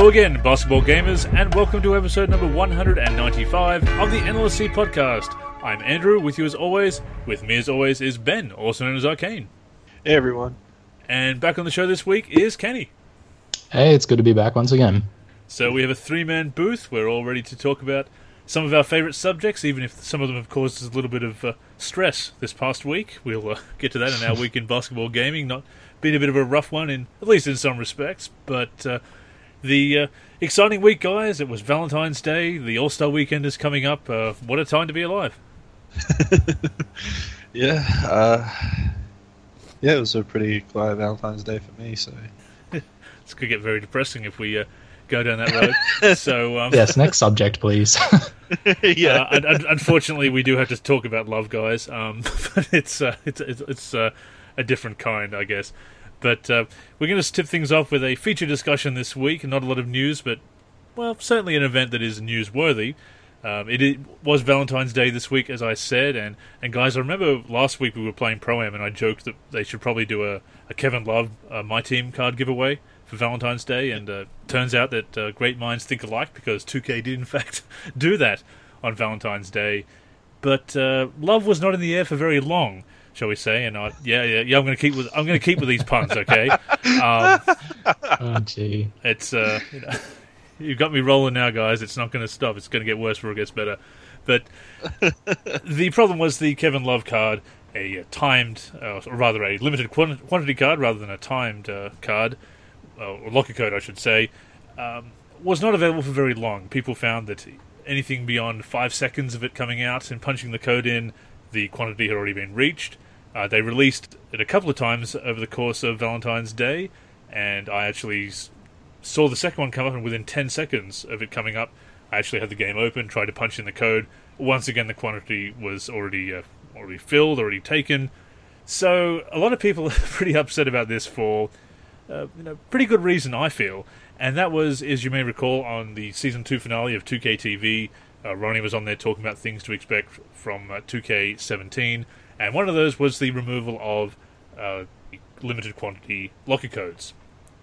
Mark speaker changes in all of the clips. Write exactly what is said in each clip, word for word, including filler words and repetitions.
Speaker 1: Hello again, basketball gamers, and welcome to episode number one hundred ninety-five of the N L S C podcast. I'm Andrew, with you as always. With me as always is Ben, also known as Arcane.
Speaker 2: Hey everyone.
Speaker 1: And back on the show this week is Kenny.
Speaker 3: Hey, it's good to be back once again.
Speaker 1: So we have a three-man booth. We're all ready to talk about some of our favourite subjects, even if some of them have caused us a little bit of uh, stress this past week. We'll uh, get to that in our week in basketball gaming. Not been a bit of a rough one, in at least in some respects, but uh, the uh, exciting week, guys. It was Valentine's Day. The All-Star Weekend is coming up. Uh, what a time to be alive.
Speaker 2: yeah, uh, yeah, it was a pretty quiet Valentine's Day for me, so...
Speaker 1: This could get very depressing if we uh, go down that road. so um,
Speaker 3: Yes, next subject, please.
Speaker 2: yeah.
Speaker 1: Uh, un- un- unfortunately, we do have to talk about love, guys, um, but it's, uh, it's, it's, it's uh, a different kind, I guess. But uh, we're going to tip things off with a feature discussion this week. Not a lot of news, but, well, certainly an event that is newsworthy. Um, it, it was Valentine's Day this week, as I said, and, and guys, I remember last week we were playing Pro-Am, and I joked that they should probably do a, a Kevin Love uh, My Team card giveaway for Valentine's Day, and uh, turns out that uh, great minds think alike, because two K did in fact do that on Valentine's Day. But uh, love was not in the air for very long, shall we say? And I, yeah, yeah, yeah. I'm going to keep with I'm going to keep with these puns, okay? Um,
Speaker 3: Oh, gee.
Speaker 1: it's uh, you know, you've got me rolling now, guys. It's not going to stop. It's going to get worse before it gets better. But the problem was the Kevin Love card, a uh, timed, uh, or rather a limited quant- quantity card rather than a timed uh, card, uh, or locker code, I should say, um, was not available for very long. People found that anything beyond five seconds of it coming out and punching the code in, the quantity had already been reached. Uh, they released it a couple of times over the course of Valentine's Day, and I actually s- saw the second one come up, and within ten seconds of it coming up, I actually had the game open, tried to punch in the code. Once again, the quantity was already uh, already filled, already taken. So a lot of people are pretty upset about this for uh, you know, pretty good reason, I feel. And that was, as you may recall, on the Season two finale of two K T V, uh, Ronnie was on there talking about things to expect from uh, two K seventeen, and one of those was the removal of uh, limited quantity locker codes.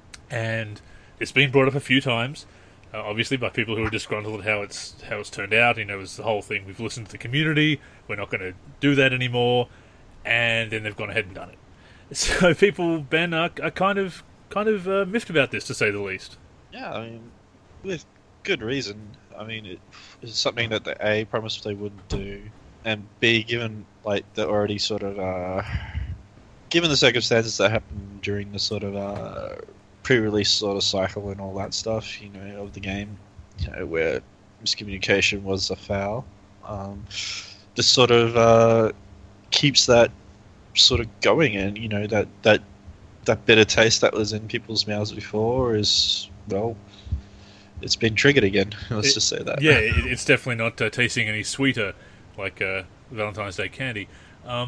Speaker 1: And it's been brought up a few times, uh, obviously by people who are disgruntled at how it's how it's turned out. You know, it was the whole thing, we've listened to the community, we're not going to do that anymore, and then they've gone ahead and done it. So people, Ben, are, are kind of kind of uh, miffed about this, to say the least.
Speaker 2: Yeah, I mean, with good reason. I mean, it, it's something that they A, promised they wouldn't do, and B, given, like, the already sort of, uh, given the circumstances that happened during the sort of, uh, pre-release sort of cycle and all that stuff, you know, of the game, you know, where miscommunication was a foul, um, this sort of, uh, keeps that sort of going, and, you know, that, that, that bitter taste that was in people's mouths before is, well, it's been triggered again. Let's
Speaker 1: It-
Speaker 2: just say that.
Speaker 1: Yeah, it, it's definitely not uh, tasting any sweeter like uh, Valentine's Day candy. Um,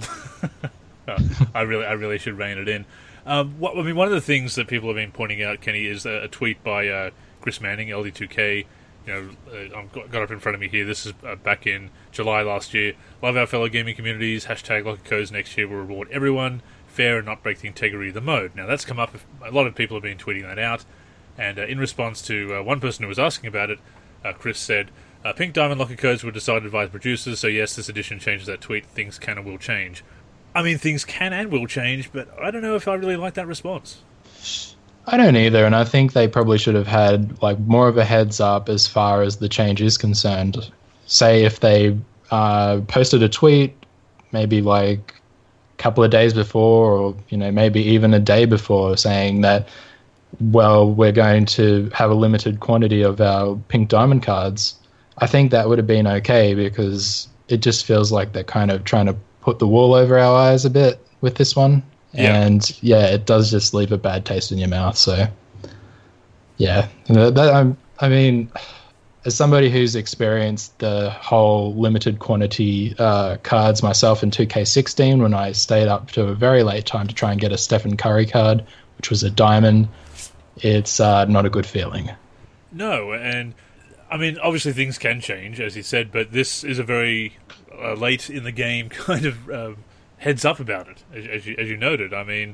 Speaker 1: I really, I really should rein it in. Um, what, I mean, one of the things that people have been pointing out, Kenny, is a, a tweet by uh, Chris Manning, L D two K. You know, uh, I've got, got up in front of me here. This is uh, back in July last year. Love our fellow gaming communities. Hashtag locker codes next year will reward everyone fair and not break the integrity of the mode. Now, that's come up. A lot of people have been tweeting that out. And uh, in response to uh, one person who was asking about it, uh, Chris said, uh, Pink Diamond locker codes were decided by the producers, so yes, this edition changes that tweet. Things can and will change. I mean, things can and will change, but I don't know if I really like that response.
Speaker 3: I don't either, and I think they probably should have had like more of a heads up as far as the change is concerned. Say if they uh, posted a tweet, maybe like a couple of days before, or you know maybe even a day before, saying that, well, we're going to have a limited quantity of our Pink Diamond cards. I think that would have been okay, because it just feels like they're kind of trying to put the wool over our eyes a bit with this one.
Speaker 1: Yeah.
Speaker 3: And yeah, it does just leave a bad taste in your mouth. So yeah, that, I'm, I mean, as somebody who's experienced the whole limited quantity uh, cards myself in two K sixteen, when I stayed up to a very late time to try and get a Stephen Curry card, which was a diamond, it's uh, not a good feeling.
Speaker 1: No, and I mean, obviously things can change, as you said, but this is a very uh, late in the game kind of um, heads up about it, as, as, you, as you noted. I mean,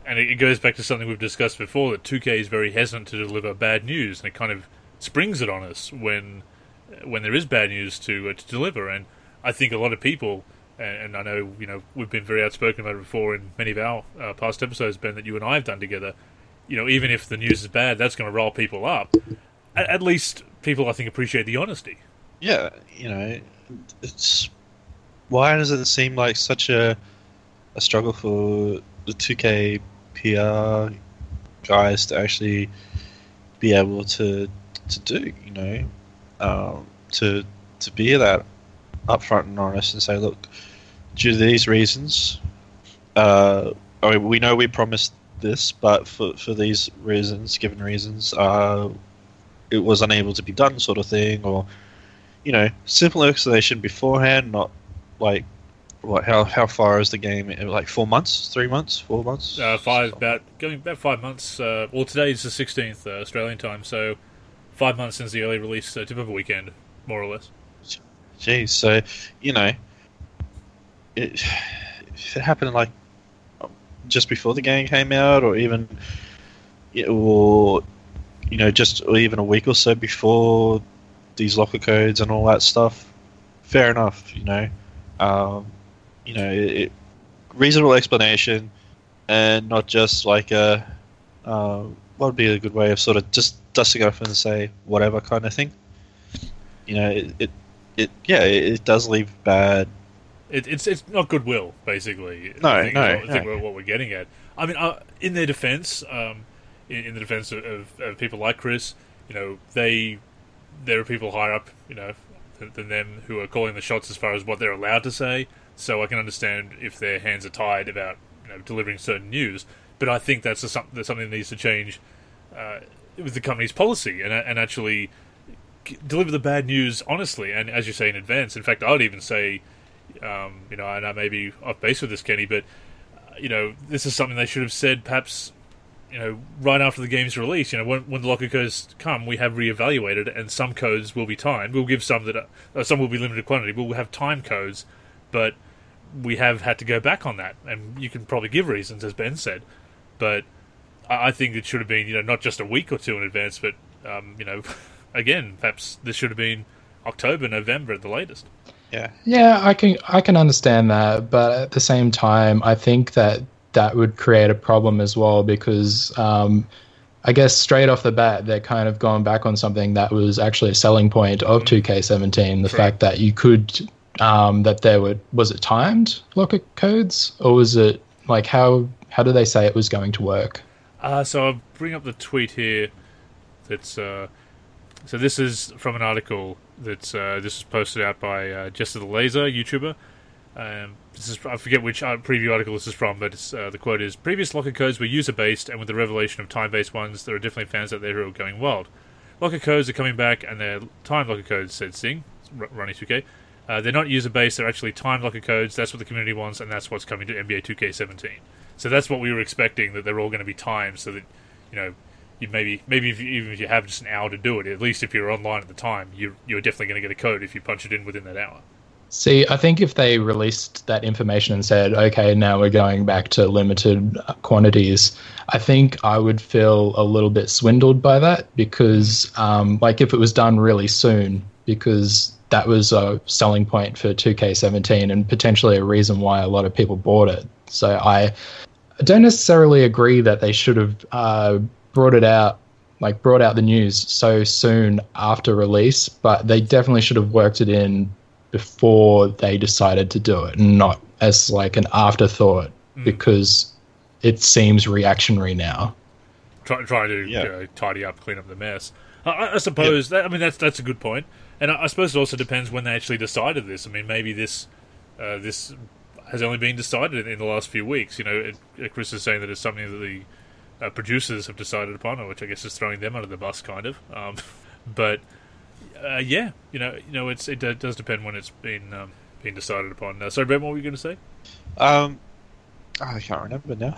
Speaker 1: and it, it goes back to something we've discussed before, that two K is very hesitant to deliver bad news, and it kind of springs it on us when when there is bad news to uh, to deliver. And I think a lot of people, and, and I know you know we've been very outspoken about it before in many of our uh, past episodes, Ben, that you and I have done together. You know, even if the news is bad, that's going to roll people up. At, at least people, I think, appreciate the honesty.
Speaker 2: Yeah, you know, it's why does it seem like such a a struggle for the two K P R guys to actually be able to to do, you know, um, to to be that upfront and honest and say, look, due to these reasons, uh, I mean, we know we promised this, but for for these reasons, given reasons, uh, it was unable to be done, sort of thing, or you know, simple explanation beforehand, not like. What? How how far is the game? Like four months, three months, four months?
Speaker 1: Uh, five about going about five months. Uh, well, today is the sixteenth uh, Australian time, so five months since the early release, uh, tip of a weekend, more or less.
Speaker 2: Jeez, so you know, it, if it happened like just before the game came out, or even, or you know, just or even a week or so before these locker codes and all that stuff, fair enough, you know. Um, You know, it, it, reasonable explanation, and not just like a uh, what would be a good way of sort of just dusting off and say whatever kind of thing. You know, it, it, it yeah, it, it does leave bad.
Speaker 1: It, it's it's not goodwill, basically.
Speaker 2: No,
Speaker 1: I think,
Speaker 2: no,
Speaker 1: I think
Speaker 2: no.
Speaker 1: what we're getting at. I mean, uh, in their defense, um, in, in the defense of, of, of people like Chris, you know, they there are people higher up, you know, than, than them who are calling the shots as far as what they're allowed to say. So I can understand if their hands are tied about you know delivering certain news, but I think that's, a, that's something that needs to change uh, with the company's policy and and actually deliver the bad news honestly and, as you say, in advance. In fact, I would even say, um, you know, and I may be off base with this, Kenny, but uh, you know, this is something they should have said perhaps, you know, right after the game's release. You know, when when the locker codes come, we have reevaluated, and some codes will be timed. We'll give some that are, uh, some will be limited quantity. We'll have time codes. But we have had to go back on that, and you can probably give reasons, as Ben said. But I think it should have been, you know, not just a week or two in advance, but um, you know, again, perhaps this should have been October, November at the latest.
Speaker 2: Yeah,
Speaker 3: yeah, I can I can understand that, but at the same time, I think that that would create a problem as well because um, I guess straight off the bat, they're kind of going back on something that was actually a selling point of two K seventeen, the
Speaker 1: True.
Speaker 3: fact that you could. Um, that there were was it timed locker codes or was it like how how did they say it was going to work?
Speaker 1: Uh, so I'll bring up the tweet here. That's uh, so this is from an article that's uh, this was posted out by uh, Jester the Laser YouTuber. Um, this is I forget which uh, preview article this is from, but it's, uh, the quote is: "Previous locker codes were user based, and with the revelation of time based ones, there are definitely fans out there who are going wild. Locker codes are coming back, and they're time locker codes," said Singh, Ronnie two K. Uh, they're not user-based, they're actually timed locker codes. That's what the community wants, and that's what's coming to N B A two K seventeen. So that's what we were expecting, that they're all going to be timed so that, you know, you maybe maybe if you, even if you have just an hour to do it, at least if you're online at the time, you, you're definitely going to get a code if you punch it in within that hour.
Speaker 3: See, I think if they released that information and said, okay, now we're going back to limited quantities, I think I would feel a little bit swindled by that because, um, like, if it was done really soon, because that was a selling point for two K seventeen and potentially a reason why a lot of people bought it. So I don't necessarily agree that they should have uh, brought it out, like brought out the news so soon after release, but they definitely should have worked it in before they decided to do it and not as like an afterthought mm. because it seems reactionary now.
Speaker 1: Try, trying to
Speaker 2: yeah.
Speaker 1: you know, tidy up, clean up the mess. I, I suppose, yep. that, I mean, that's that's a good point. And I, I suppose it also depends when they actually decided this. I mean, maybe this uh, this has only been decided in the last few weeks. You know, it, Chris is saying that it's something that the uh, producers have decided upon, which I guess is throwing them under the bus, kind of. Um, but uh, yeah, you know, you know, it's it does depend when it's been um, been decided upon. Uh, sorry, Ben, what were you going to say?
Speaker 2: Um, oh, I can't remember now.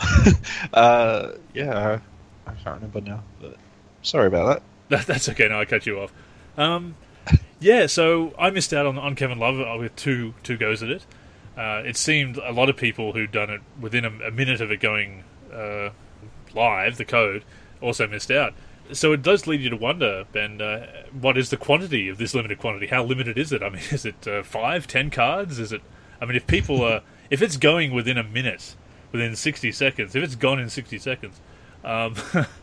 Speaker 2: uh, yeah, I can't remember now. But sorry about that.
Speaker 1: that that's okay. No, I cut you off. Um, yeah, so I missed out on on Kevin Love with two two goes at it. Uh, it seemed a lot of people who'd done it within a, a minute of it going uh, live, the code, also missed out. So it does lead you to wonder, Ben, uh, what is the quantity of this limited quantity? How limited is it? I mean, is it uh, five, ten cards? Is it? I mean, if people are, if it's going within a minute, within sixty seconds, if it's gone in sixty seconds, um,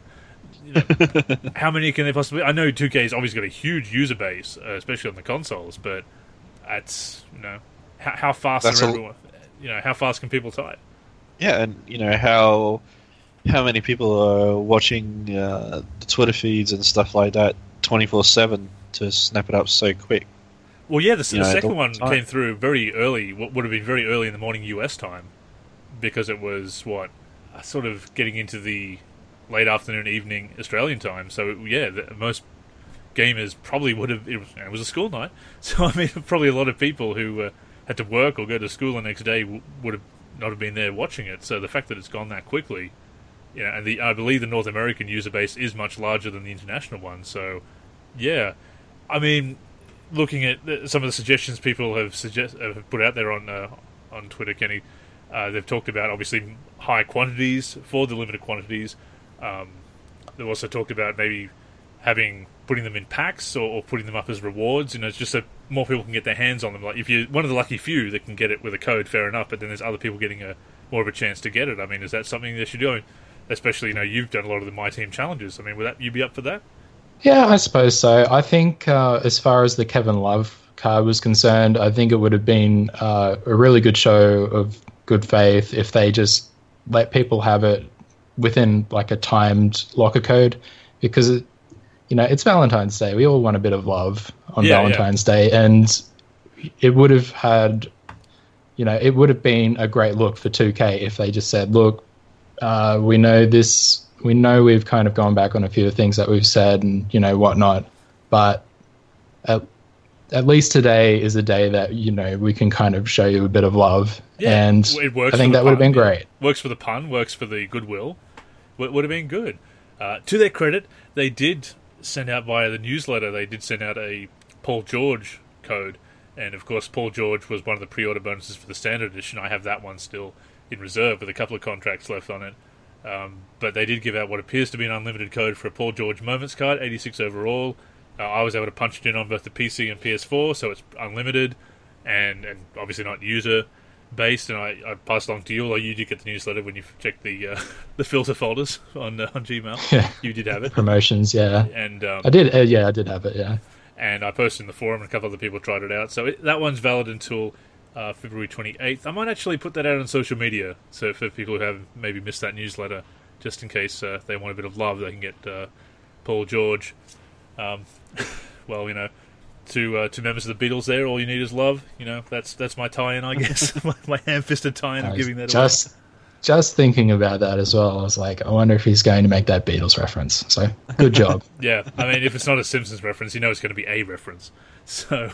Speaker 1: you know, how many can they possibly? I know two K has obviously got a huge user base, uh, especially on the consoles, but that's you know, how, how fast
Speaker 2: That's
Speaker 1: are
Speaker 2: a-
Speaker 1: everyone? You know, how fast can people type?
Speaker 2: Yeah, and you know how how many people are watching uh, the Twitter feeds and stuff like that twenty-four seven to snap it up so quick.
Speaker 1: Well, yeah, the, the
Speaker 2: You know,
Speaker 1: second
Speaker 2: the
Speaker 1: one
Speaker 2: time.
Speaker 1: came through very early. What would have been very early in the morning U S time, because it was what uh, sort of getting into the late afternoon, evening Australian time. So yeah, the, most gamers probably would have. It was, it was a school night, so I mean, probably a lot of people who uh, had to work or go to school the next day w- would have not have been there watching it. So the fact that it's gone that quickly, you know, and the I believe the North American user base is much larger than the international one. So yeah, I mean. Looking at the, some of the suggestions people have suggest have put out there on uh, on Twitter, Kenny, uh, they've talked about obviously high quantities for the limited quantities. Um, they've also talked about maybe having putting them in packs or, or putting them up as rewards. You know, it's just so more people can get their hands on them. Like if you're one of the lucky few that can get it with a code, fair enough. But then there's other people getting a more of a chance to get it. I mean, is that something they should do? Especially, you know, you've done a lot of the My Team challenges. I mean, would that you be up for that?
Speaker 3: Yeah, I suppose so. I think uh, as far as the Kevin Love card was concerned, I think it would have been uh, a really good show of good faith if they just let people have it within like a timed locker code, because it, you know, it's Valentine's Day. We all want a bit of love on
Speaker 1: Yeah,
Speaker 3: Valentine's Day, and it would have had, you know, it would have been a great look for two K if they just said, look, uh, we know this. We know we've kind of gone back on a few of the things that we've said and, you know, whatnot, but at, at least today is a day that, you know, we can kind of show you a bit of love.
Speaker 1: Yeah,
Speaker 3: and
Speaker 1: it works
Speaker 3: I think
Speaker 1: for the
Speaker 3: that would have
Speaker 1: pun,
Speaker 3: been
Speaker 1: yeah.
Speaker 3: great.
Speaker 1: Works for the pun, works for the goodwill. Would would have been good. Uh, to their credit, they did send out via the newsletter, they did send out a Paul George code. And, of course, Paul George was one of the pre-order bonuses for the Standard Edition. I have that one still in reserve with a couple of contracts left on it. Um, but they did give out what appears to be an unlimited code for a Paul George Moments card, eighty-six overall. Uh, I was able to punch it in on both the P C and P S four, so it's unlimited and, and obviously not user-based. And I, I passed along to you, although you did get the newsletter when you checked the uh, the filter folders on uh, on Gmail.
Speaker 3: Yeah.
Speaker 1: You did have it.
Speaker 3: Promotions, yeah.
Speaker 1: And um,
Speaker 3: I did, uh, yeah, I did have it, yeah.
Speaker 1: and I posted in the forum, and a couple other people tried it out. So it, that one's valid until uh, February twenty-eighth. I might actually put that out on social media, so for people who have maybe missed that newsletter, just in case uh, they want a bit of love, they can get uh, Paul George. Um, well, you know, to uh, to members of the Beatles there, all you need is love. You know, that's that's my tie-in, I guess. my, my ham-fisted tie-in of giving that
Speaker 3: just,
Speaker 1: away.
Speaker 3: Just thinking about that as well, I was like, I wonder if he's going to make that Beatles reference. So, good job.
Speaker 1: Yeah, I mean, if it's not a Simpsons reference, you know it's going to be a reference. So...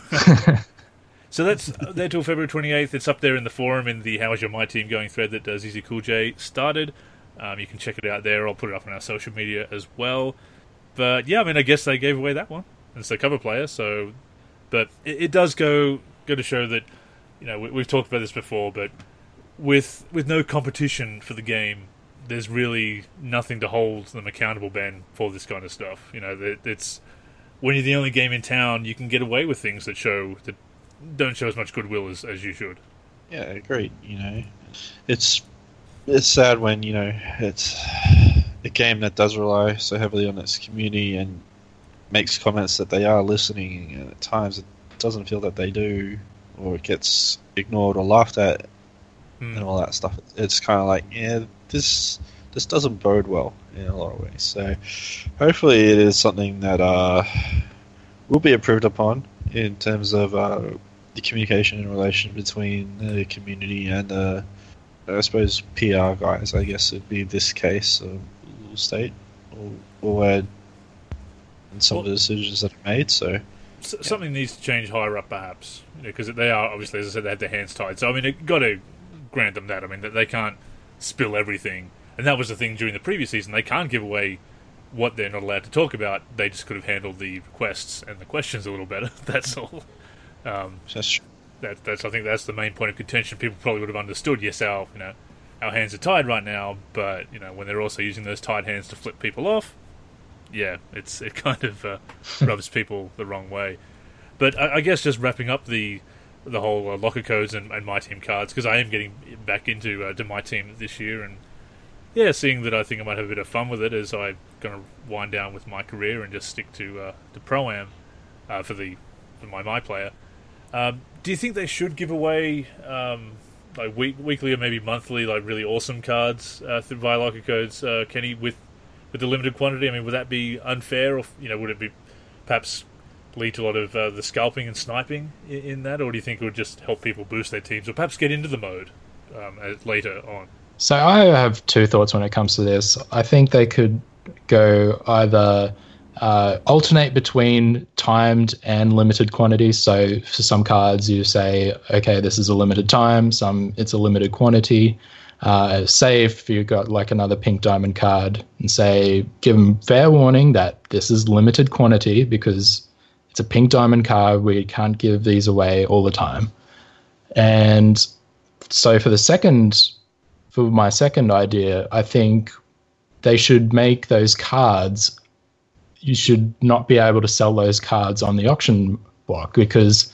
Speaker 1: So that's there till February twenty-eighth. It's up there in the forum in the How Is Your My Team Going thread that uh, Z Z Cool J started. Um, you can check it out there. I'll put it up on our social media as well. But yeah, I mean, I guess they gave away that one. And it's a cover player, so... But it, it does go go to show that, you know, we, we've talked about this before, but with with no competition for the game, there's really nothing to hold them accountable, Ben, for this kind of stuff. You know, that it's... When you're the only game in town, you can get away with things that show... that don't show as much goodwill as, as you should.
Speaker 2: Yeah, agreed. You know, it's it's sad when you know it's a game that does rely so heavily on its community and makes comments that they are listening, and at times it doesn't feel that they do, or it gets ignored or laughed at,
Speaker 1: Hmm.
Speaker 2: and all that stuff. It's kind of like, yeah, this this doesn't bode well in a lot of ways. So hopefully, it is something that uh, will be improved upon in terms of uh, the communication and relation between the community and, uh, I suppose, P R guys, I guess it'd be this case, uh, state, or, or where and some
Speaker 1: Well-
Speaker 2: of the decisions that are made. So,
Speaker 1: S- Something needs to change higher up, perhaps, because they are obviously, as I said, they have their hands tied. So I mean, it got to grant them that. I mean, that they can't spill everything, and that was the thing during the previous season. They can't give away what they're not allowed to talk about. They just could have handled the requests and the questions a little better. That's all. Um,
Speaker 2: that's true.
Speaker 1: that, that's I think that's the main point of contention. People probably would have understood. Yes, our you know our hands are tied right now, but you know when they're also using those tied hands to flip people off, yeah, it's it kind of uh, rubs people the wrong way. But I, I guess just wrapping up the the whole uh, locker codes and, and my team cards, because I am getting back into uh, to my team this year, and yeah, seeing that I think I might have a bit of fun with it as I'm going to wind down with my career and just stick to uh, to Pro-Am uh, for the for my my player. Um, do you think they should give away um, like week, weekly or maybe monthly like really awesome cards uh, through via locker codes, uh, Kenny, with with the limited quantity? I mean, would that be unfair, or you know, would it be perhaps lead to a lot of uh, the scalping and sniping in, in that, or do you think it would just help people boost their teams or perhaps get into the mode um, as, later on?
Speaker 3: So I have two thoughts when it comes to this. I think they could go either uh, alternate between timed and limited quantities. So for some cards, you say, okay, this is a limited time, some it's a limited quantity. Uh, say if you got like another pink diamond card and say, give them fair warning that this is limited quantity because it's a pink diamond card. We can't give these away all the time. And so for the second, for my second idea, I think they should make those cards, you should not be able to sell those cards on the auction block, because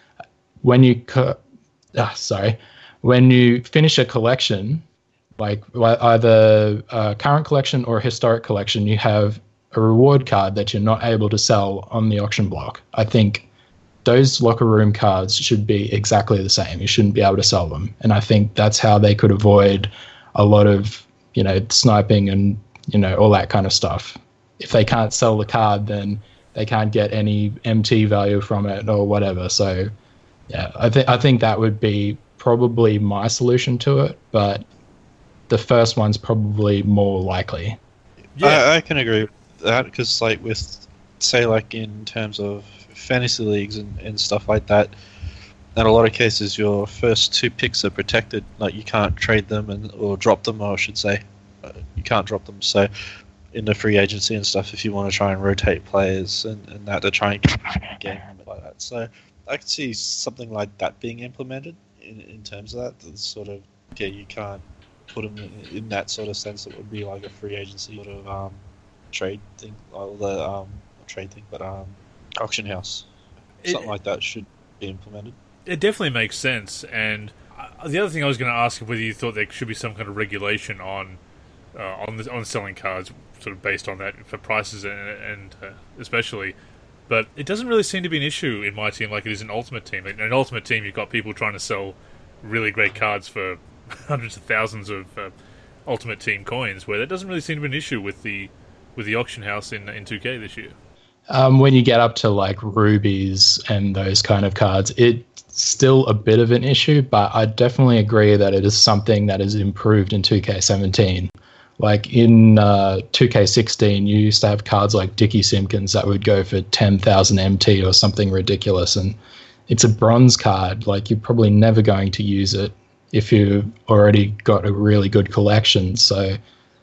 Speaker 3: when you, co- ah, sorry, when you finish a collection, like either a current collection or a historic collection, you have a reward card that you're not able to sell on the auction block. I think those locker room cards should be exactly the same. You shouldn't be able to sell them. And I think that's how they could avoid a lot of, you know, sniping and, you know, all that kind of stuff. If they can't sell the card, then they can't get any M T value from it or whatever. So, yeah, I think I think that would be probably my solution to it, but the first one's probably more likely.
Speaker 2: Yeah, I, I can agree with that, because like with, say, like in terms of fantasy leagues and, and stuff like that, in a lot of cases your first two picks are protected. Like you can't trade them and or drop them, or I should say, uh, you can't drop them. So in the free agency and stuff, if you want to try and rotate players and, and that to try and get a game like that. So I could see something like that being implemented in, in terms of that. That's sort of, yeah, you can't put them in, in that sort of sense. It would be like a free agency sort of um, trade thing, or the um, not trade thing, but um, auction house. Something it, like that should be implemented.
Speaker 1: It definitely makes sense. And uh, the other thing I was going to ask, whether you thought there should be some kind of regulation on uh, on the, on selling cards, sort of based on that for prices and, and uh, especially. But it doesn't really seem to be an issue in my team like it is in Ultimate Team. In an Ultimate Team, you've got people trying to sell really great cards for hundreds of thousands of uh, Ultimate Team coins, where that doesn't really seem to be an issue with the with the auction house in in two K this year.
Speaker 3: Um, when you get up to like rubies and those kind of cards, it's still a bit of an issue, but I definitely agree that it is something that is improved in two K seventeen. Like in uh, two K sixteen, you used to have cards like Dickie Simpkins that would go for ten thousand M T or something ridiculous, and it's a bronze card. Like you're probably never going to use it if you've already got a really good collection. So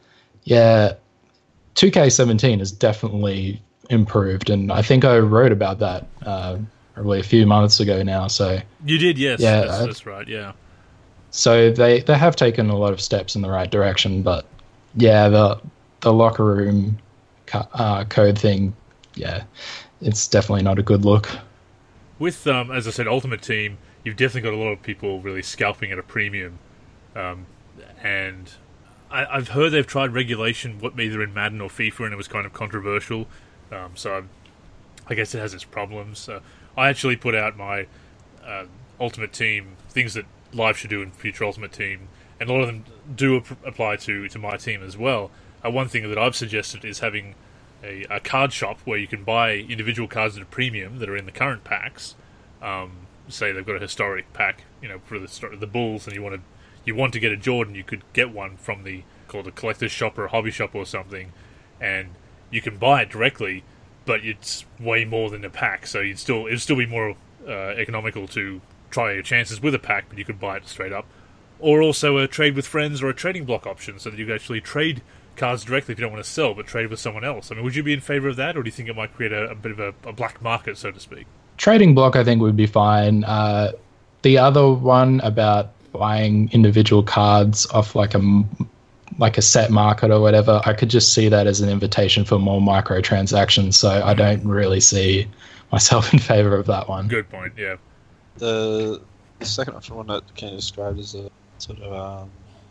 Speaker 3: yeah, two K seventeen is definitely improved, and I think I wrote about that uh, probably a few months ago now. So
Speaker 1: you did, yes,
Speaker 3: yeah,
Speaker 1: that's, that's right, yeah.
Speaker 3: So they, they have taken a lot of steps in the right direction, but yeah, the the locker room co- uh, code thing, yeah, it's definitely not a good look.
Speaker 1: With, um, as I said, Ultimate Team, you've definitely got a lot of people really scalping at a premium, um, and I, I've heard they've tried regulation, what either in Madden or FIFA, and it was kind of controversial. Um, so I'm, I guess it has its problems. Uh, I actually put out my uh, Ultimate Team things that Live should do in future Ultimate Team, and a lot of them do ap- apply to, to my team as well. Uh, one thing that I've suggested is having a, a card shop where you can buy individual cards at a premium that are in the current packs. Um, say they've got a historic pack, you know, for the the Bulls, and you want to you want to get a Jordan, you could get one from the called a collector's shop or a hobby shop or something, and you can buy it directly, but it's way more than a pack, so you'd still it'd still be more uh, economical to try your chances with a pack, but you could buy it straight up. Or also a trade with friends or a trading block option, so that you could actually trade cards directly if you don't want to sell, but trade with someone else. I mean, would you be in favour of that, or do you think it might create a, a bit of a, a black market, so to speak?
Speaker 3: Trading block, I think, would be fine. Uh, the other one about buying individual cards off like a like a set market or whatever, I could just see that as an invitation for more microtransactions. So I don't really see myself in favor of that one.
Speaker 1: Good point. Yeah.
Speaker 2: The, the second option, one that can be described as a sort of um,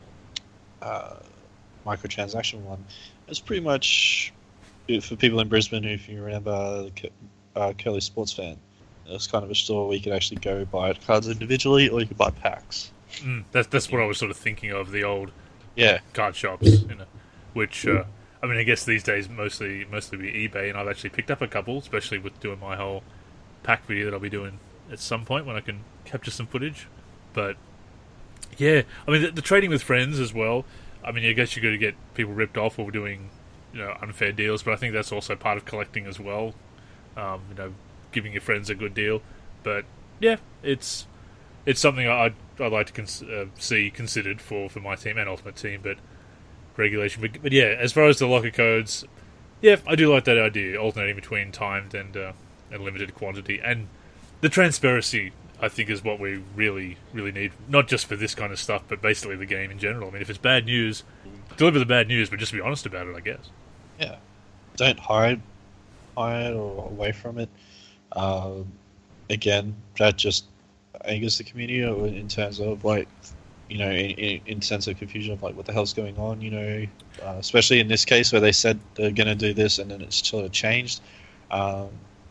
Speaker 2: uh, microtransaction one, it's pretty much for people in Brisbane. If you remember, uh, Curly Sports Fan, it was kind of a store where you could actually go buy cards individually, or you could buy packs.
Speaker 1: Mm, that's that's what I was sort of thinking of, the old
Speaker 2: yeah
Speaker 1: card shops, you know, which uh, I mean, I guess these days mostly mostly be eBay, and I've actually picked up a couple, especially with doing my whole pack video that I'll be doing at some point when I can capture some footage. But yeah, I mean, the, the trading with friends as well. I mean, I guess you're going to get people ripped off or doing, you know, unfair deals, but I think that's also part of collecting as well. Um, you know, giving your friends a good deal. But yeah, it's it's something I'd I'd like to cons- uh, see considered for, for my team and Ultimate Team, but regulation. But, but yeah, as far as the locker codes, yeah, I do like that idea, alternating between timed and uh, and limited quantity, and the transparency, I think, is what we really, really need. Not just for this kind of stuff, but basically the game in general. I mean, if it's bad news, deliver the bad news, but just be honest about it, I guess.
Speaker 2: Yeah. Don't hide, hide or away from it. Um, again, that just angers the community in terms of, like, you know, in, in, in sense of confusion of, like, what the hell's going on, you know, uh, especially in this case where they said they're going to do this and then it's sort of changed. Um,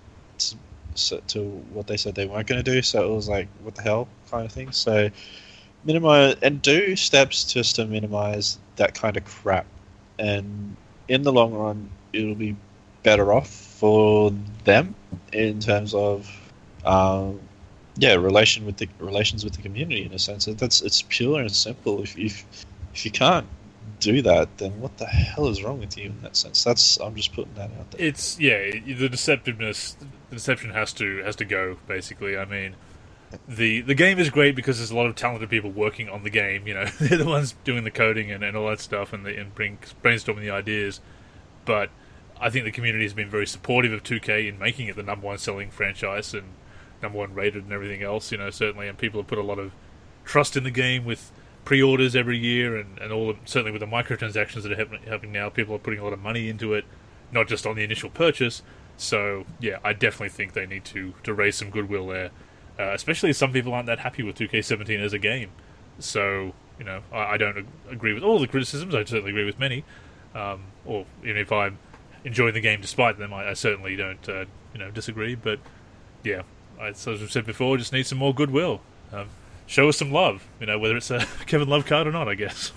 Speaker 2: So, to what they said they weren't going to do, so it was like, what the hell kind of thing. So minimize and do steps just to minimize that kind of crap, and in the long run it'll be better off for them in terms of um, yeah relation with the relations with the community, in a sense. That's it's pure and simple. If if if you can't do that, then what the hell is wrong with you in that sense? That's I'm just putting that out there.
Speaker 1: It's yeah, the deceptiveness, the deception has to has to go. Basically, I mean, the the game is great because there's a lot of talented people working on the game. You know, they're the ones doing the coding and, and all that stuff, and the, and bring, brainstorming the ideas. But I think the community has been very supportive of two K in making it the number one selling franchise and number one rated and everything else. You know, certainly, and people have put a lot of trust in the game with pre-orders every year, and, and all of, certainly with the microtransactions that are happening, happening now, people are putting a lot of money into it, not just on the initial purchase. So yeah, I definitely think they need to, to raise some goodwill there, uh, especially some people aren't that happy with two K seventeen as a game. So, you know, I, I don't ag- agree with all the criticisms. I certainly agree with many, um, or even if I'm enjoying the game despite them, I, I certainly don't uh, you know disagree. But yeah, I, as I've said before, just need some more goodwill. Um, Show us some love, you know, whether it's a Kevin Love card or not, I guess.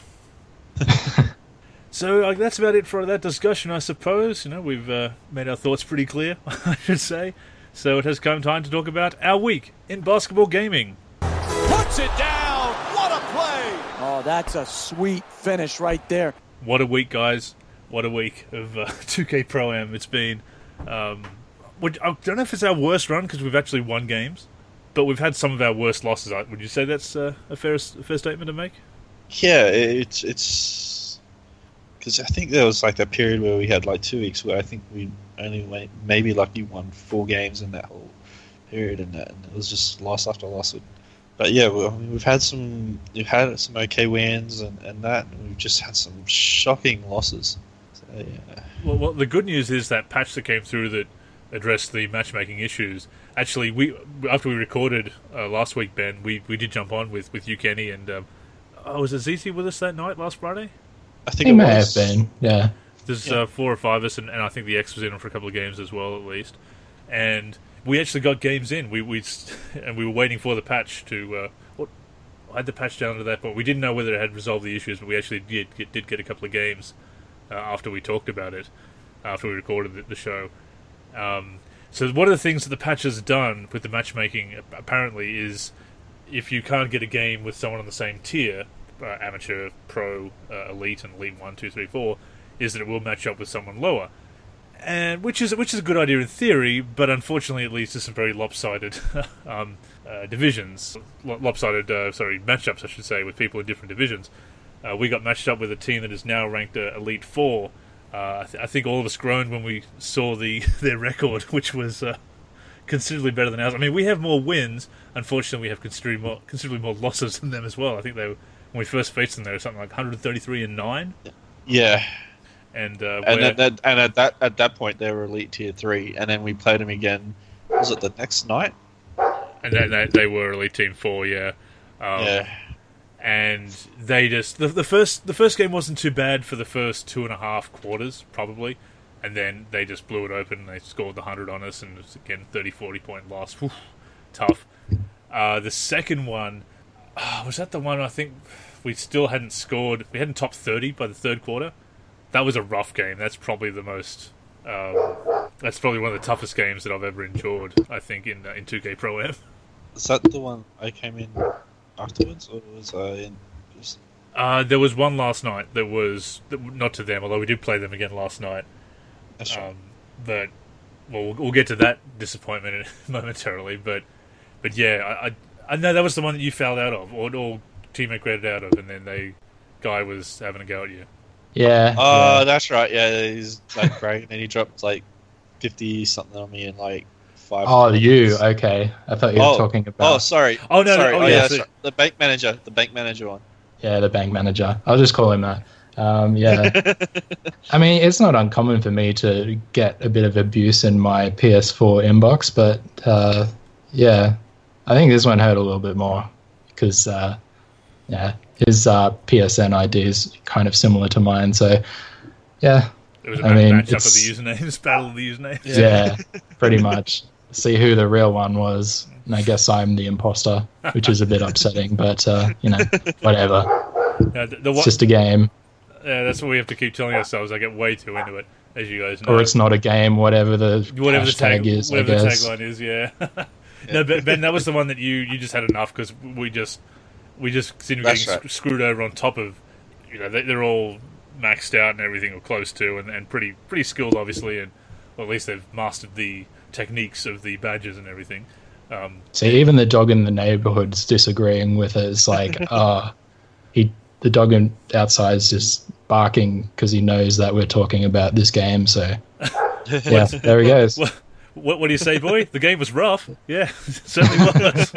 Speaker 1: So like, that's about it for that discussion, I suppose. You know, we've uh, made our thoughts pretty clear, I should say. So it has come time to talk about our week in basketball gaming.
Speaker 4: Puts it down! What a play! Oh, that's a sweet finish right there.
Speaker 1: What a week, guys. What a week of uh, two K Pro-Am it's been. Um, would, I don't know if it's our worst run because we've actually won games. But we've had some of our worst losses. Would you say that's uh, a fair a fair statement to make?
Speaker 2: Yeah, it's it's because I think there was like that period where we had like two weeks where I think we only went, maybe lucky won four games in that whole period, and, that, and it was just loss after loss. But yeah, we, I mean, we've had some we've had some okay wins and, and that, and we've just had some shocking losses. So, yeah.
Speaker 1: Well, well, the good news is that patch that came through that addressed the matchmaking issues. Actually, we after we recorded uh, last week, Ben, we, we did jump on with, with you, Kenny, and um, oh, was it Z T with us that night last Friday?
Speaker 2: I think
Speaker 3: He
Speaker 2: it
Speaker 3: may
Speaker 2: was.
Speaker 3: have been, yeah.
Speaker 1: There's
Speaker 2: Yeah.
Speaker 1: uh, four or five of us, and, and I think the X was in for a couple of games as well, at least. And we actually got games in. We we and we were waiting for the patch to. Uh, what I had the patch down to that point. We didn't know whether it had resolved the issues, but we actually did get, did get a couple of games uh, after we talked about it, after we recorded the, the show. Um, so one of the things that the patch has done with the matchmaking, apparently, is if you can't get a game with someone on the same tier, uh, amateur, pro, uh, elite, and elite one, two, three, four, is that it will match up with someone lower, and which is which is a good idea in theory, but unfortunately it leads to some very lopsided um, uh, divisions, L- lopsided uh, sorry matchups, I should say, with people in different divisions. Uh, we got matched up with a team that is now ranked uh, elite four. Uh, I, th- I think all of us groaned when we saw the their record, which was uh, considerably better than ours. I mean, we have more wins. Unfortunately, we have considerably more, considerably more losses than them as well. I think they were, when we first faced them, they were something like one thirty-three and nine.
Speaker 2: Yeah.
Speaker 1: And uh,
Speaker 2: and at that, and at that at that point they were elite tier three, and then we played them again. Was it the next night?
Speaker 1: And they, they, they were elite team four, yeah. Um,
Speaker 2: yeah.
Speaker 1: And they just the, the first the first game wasn't too bad for the first two and a half quarters, probably, and then they just blew it open. They scored the hundred on us, and it was again thirty, forty point loss. Whew, tough. Uh, the second one uh, was that the one I think we still hadn't scored. We hadn't topped thirty by the third quarter. That was a rough game. That's probably the most. Um, that's probably one of the toughest games that I've ever endured. I think in uh, in two K Pro M.
Speaker 2: Is that the one I came in afterwards, or was I in? Just...
Speaker 1: Uh, there was one last night that was that, not to them, although we did play them again last night.
Speaker 2: That's right.
Speaker 1: Um, but well, we'll, we'll get to that disappointment momentarily. But but yeah, I, I I know that was the one that you fouled out of, or, or teammate graded out of, and then the guy was having a go at you.
Speaker 3: Yeah.
Speaker 2: Oh,
Speaker 3: yeah.
Speaker 2: that's right. Yeah, he's like bragging, and he dropped like fifty something on me in like five.
Speaker 3: Oh,
Speaker 2: minutes.
Speaker 3: you? Okay, I thought you were
Speaker 2: oh,
Speaker 3: talking about.
Speaker 2: Oh, sorry.
Speaker 1: Oh no,
Speaker 2: sorry.
Speaker 1: no. Oh,
Speaker 2: oh
Speaker 1: yeah,
Speaker 2: yeah,
Speaker 1: so...
Speaker 2: sorry. The bank manager. The bank manager one.
Speaker 3: Yeah, the bank manager. I'll just call him that. Um, yeah. I mean, it's not uncommon for me to get a bit of abuse in my P S four inbox, but uh, yeah, I think this one hurt a little bit more because uh, yeah, his uh, P S N I D is kind of similar to mine, so. Yeah,
Speaker 1: it was a
Speaker 3: I mean,
Speaker 1: match up of the usernames, battle of the usernames.
Speaker 3: Yeah, pretty much. See who the real one was, and I guess I'm the imposter, which is a bit upsetting, but uh, you know, whatever.
Speaker 1: Yeah, the, the
Speaker 3: it's just a game.
Speaker 1: Yeah, that's what we have to keep telling ourselves. I get way too into it, as you guys know.
Speaker 3: Or it's not a game, whatever the
Speaker 1: whatever the
Speaker 3: tag
Speaker 1: tag
Speaker 3: is.
Speaker 1: Whatever
Speaker 3: I
Speaker 1: the
Speaker 3: guess.
Speaker 1: tagline is, yeah. No, but Ben, that was the one that you, you just had enough because we just we just seem to be getting
Speaker 2: right.
Speaker 1: screwed over on top of, you know, they, they're all maxed out and everything, or close to, and, and pretty pretty skilled, obviously, and well, at least they've mastered the techniques of the badges and everything. Um,
Speaker 3: See, even the dog in the neighborhood's disagreeing with it. It's like, uh, he the dog in, outside is just barking because he knows that we're talking about this game. So, yeah, there he goes.
Speaker 1: What, what, what do you say, boy? The game was rough. Yeah, certainly was.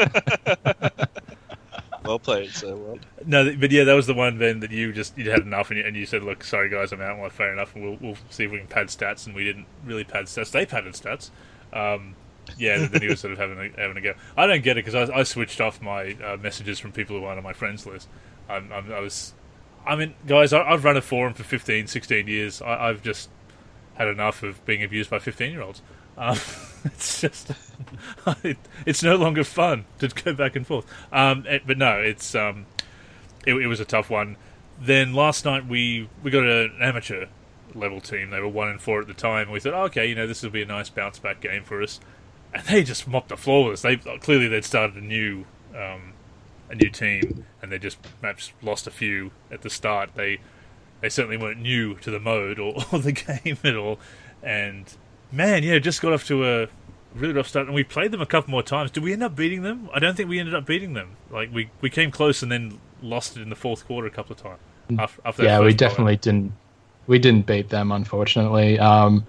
Speaker 2: Well played, so well.
Speaker 1: No, but yeah, that was the one, Ben, that you just you had enough, and you, and you said, "Look, sorry guys, I'm out." Well, fair enough, and we'll we'll see if we can pad stats, and we didn't really pad stats. They padded stats. Um, yeah, then he was sort of having a, having a go. I don't get it because I, I switched off my uh, messages from people who aren't on my friends list. I'm, I'm, I was, I mean, guys, I, I've run a forum for fifteen, sixteen years. I, I've just had enough of being abused by fifteen-year-olds. Um, it's just, it, it's no longer fun to go back and forth. Um, it, but no, it's um, it, it was a tough one. Then last night we, we got an amateur level team. They were one and four at the time. We thought, oh, okay, you know, this will be a nice bounce back game for us. And they just mopped the floor with us. They clearly they'd started a new um, a new team, and they just perhaps lost a few at the start. They they certainly weren't new to the mode or, or the game at all. And man, yeah, just got off to a really rough start, and we played them a couple more times. Did we end up beating them? I don't think we ended up beating them. Like we, we came close and then lost it in the fourth quarter a couple of times. After, after that
Speaker 3: Yeah, we
Speaker 1: first
Speaker 3: definitely
Speaker 1: bye.
Speaker 3: didn't. We didn't beat them, unfortunately,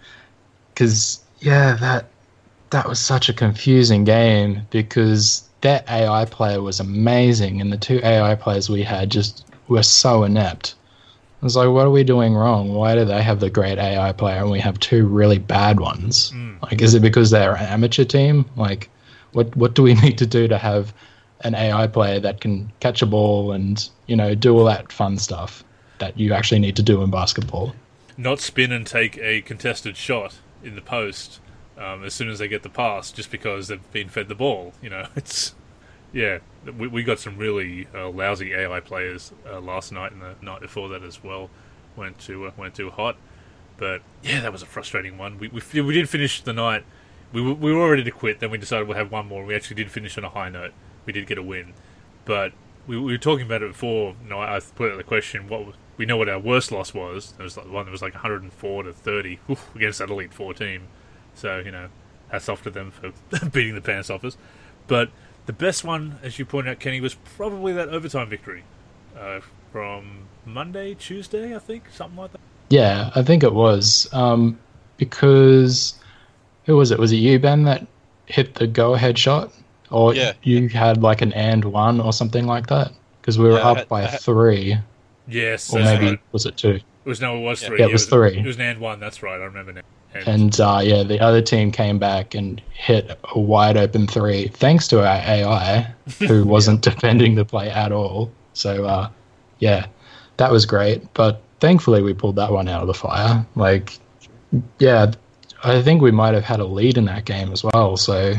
Speaker 3: because yeah, that that was such a confusing game because their A I player was amazing, and the two A I players we had just were so inept. I was like, what are we doing wrong? Why do they have the great A I player and we have two really bad ones?
Speaker 1: Mm.
Speaker 3: Like, is it because they're an amateur team? Like, what what do we need to do to have an A I player that can catch a ball and, you know, do all that fun stuff that you actually need to do in basketball?
Speaker 1: Not spin and take a contested shot in the post um, as soon as they get the pass, just because they've been fed the ball. You know, it's yeah. We we got some really uh, lousy A I players uh, last night and the night before that as well. Went too uh, went too hot, but yeah, that was a frustrating one. We we we did finish the night. We were, we were all ready to quit. Then we decided we'll have one more. We actually did finish on a high note. We did get a win, but we, we were talking about it before. You know, I put out the question: what was, we know what our worst loss was? It was like one that was like one hundred four to thirty oof, against that Elite Four team. So you know, hats off to them for beating the pants off us. But the best one, as you pointed out, Kenny, was probably that overtime victory uh, from Monday, Tuesday, I think, something like that.
Speaker 3: Yeah, I think it was um, because who was it? Was it you, Ben, that hit the go-ahead shot, or
Speaker 2: Yeah.
Speaker 3: you had like an and one or something like that, because we were
Speaker 2: Yeah, I
Speaker 3: up
Speaker 2: had-
Speaker 3: by
Speaker 2: I had-
Speaker 3: three,
Speaker 1: Yes,
Speaker 3: or
Speaker 1: that's
Speaker 3: maybe
Speaker 1: right.
Speaker 3: was it two?
Speaker 1: It was no, it was
Speaker 2: Yeah.
Speaker 1: three.
Speaker 3: Yeah, it was three.
Speaker 1: It was an and one. That's right. I remember now. And,
Speaker 3: And uh, yeah, the other team came back and hit a wide open three, thanks to our A I, who wasn't defending the play at all. So uh, yeah, that was great. But thankfully, we pulled that one out of the fire. Like, yeah, I think we might have had a lead in that game as well. So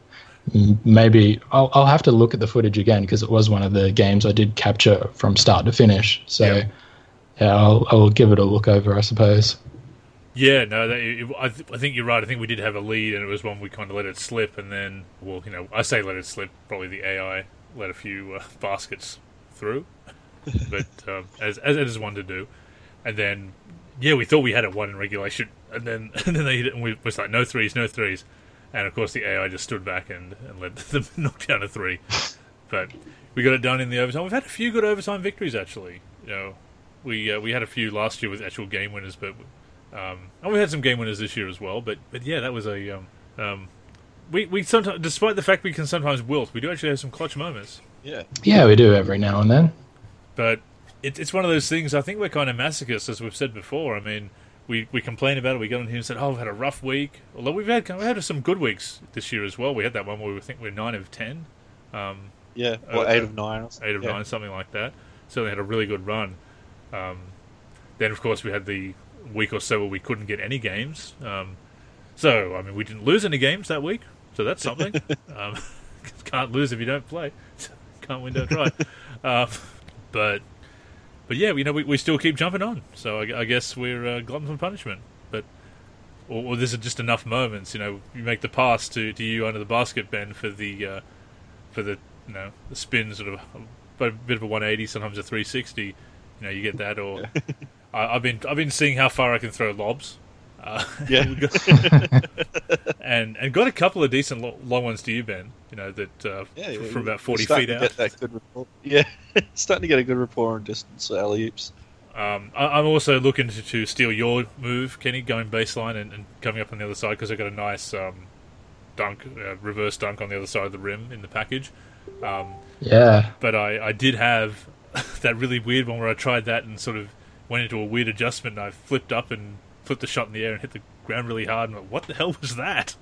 Speaker 3: m- maybe I'll, I'll have to look at the footage again, because it was one of the games I did capture from start to finish. So
Speaker 1: Yeah.
Speaker 3: yeah, I'll, I'll give it a look over, I suppose.
Speaker 1: yeah, no, that, it, I, th- I think you're right. I think we did have a lead, and it was one we kind of let it slip, and then, well, you know, I say let it slip. Probably the A I let a few uh, baskets through, but um, as as it is one to do, and then yeah, we thought we had it won in regulation, and then and then they hit it, and we was like no threes, no threes, and of course the A I just stood back and, and let them knock down a three, but we got it done in the overtime. We've had a few good overtime victories actually. You know, we uh, we had a few last year with actual game winners, but. Um, and we had some game winners this year as well, but but yeah, that was a um, um, we we sometimes, despite the fact we can sometimes wilt, we do actually have some clutch moments.
Speaker 2: Yeah.
Speaker 3: Yeah, we do every now and then.
Speaker 1: But it, it's one of those things. I think we're kind of masochists, as we've said before. I mean, we, we complain about it. We got on here and said, "Oh, we've had a rough week." Although we've had we had some good weeks this year as well. We had that one where we think we're nine of ten, um,
Speaker 2: Yeah.
Speaker 1: Uh,
Speaker 2: Or eight of nine. Or something.
Speaker 1: eight of
Speaker 2: yeah.
Speaker 1: nine, something like that. Certainly had a really good run. Um, then, of course, we had the week or so where we couldn't get any games. Um, so, I mean, we didn't lose any games that week, so that's something. um, can't lose if you don't play. Can't win, don't try. um, but, but yeah, you know, we, we still keep jumping on. So I, I guess we're uh, glutton for punishment. But, or, or there's just enough moments. You know, you make the pass to, to you under the basket, Ben, for the uh, for the you know the spin, sort of a bit of a one eighty, sometimes a three sixty. You know, you get that, or I, I've been I've been seeing how far I can throw lobs. Uh,
Speaker 2: Yeah.
Speaker 1: we got- and and got a couple of decent lo- long ones to you, Ben. You know that uh,
Speaker 2: Yeah,
Speaker 1: f-
Speaker 2: yeah,
Speaker 1: from about
Speaker 2: we're
Speaker 1: forty
Speaker 2: starting
Speaker 1: feet
Speaker 2: to
Speaker 1: out.
Speaker 2: Get that good rapport. Yeah, starting to get a good rapport on distance alley oops.
Speaker 1: Um, I, I'm also looking to, to steal your move, Kenny, going baseline and, and coming up on the other side, because I got a nice um, dunk, uh, reverse dunk on the other side of the rim in the package. Um,
Speaker 3: Yeah.
Speaker 1: but I, I did have that really weird one where I tried that and sort of went into a weird adjustment, and I flipped up and flipped the shot in the air and hit the ground really hard, and I'm like, what the hell was that?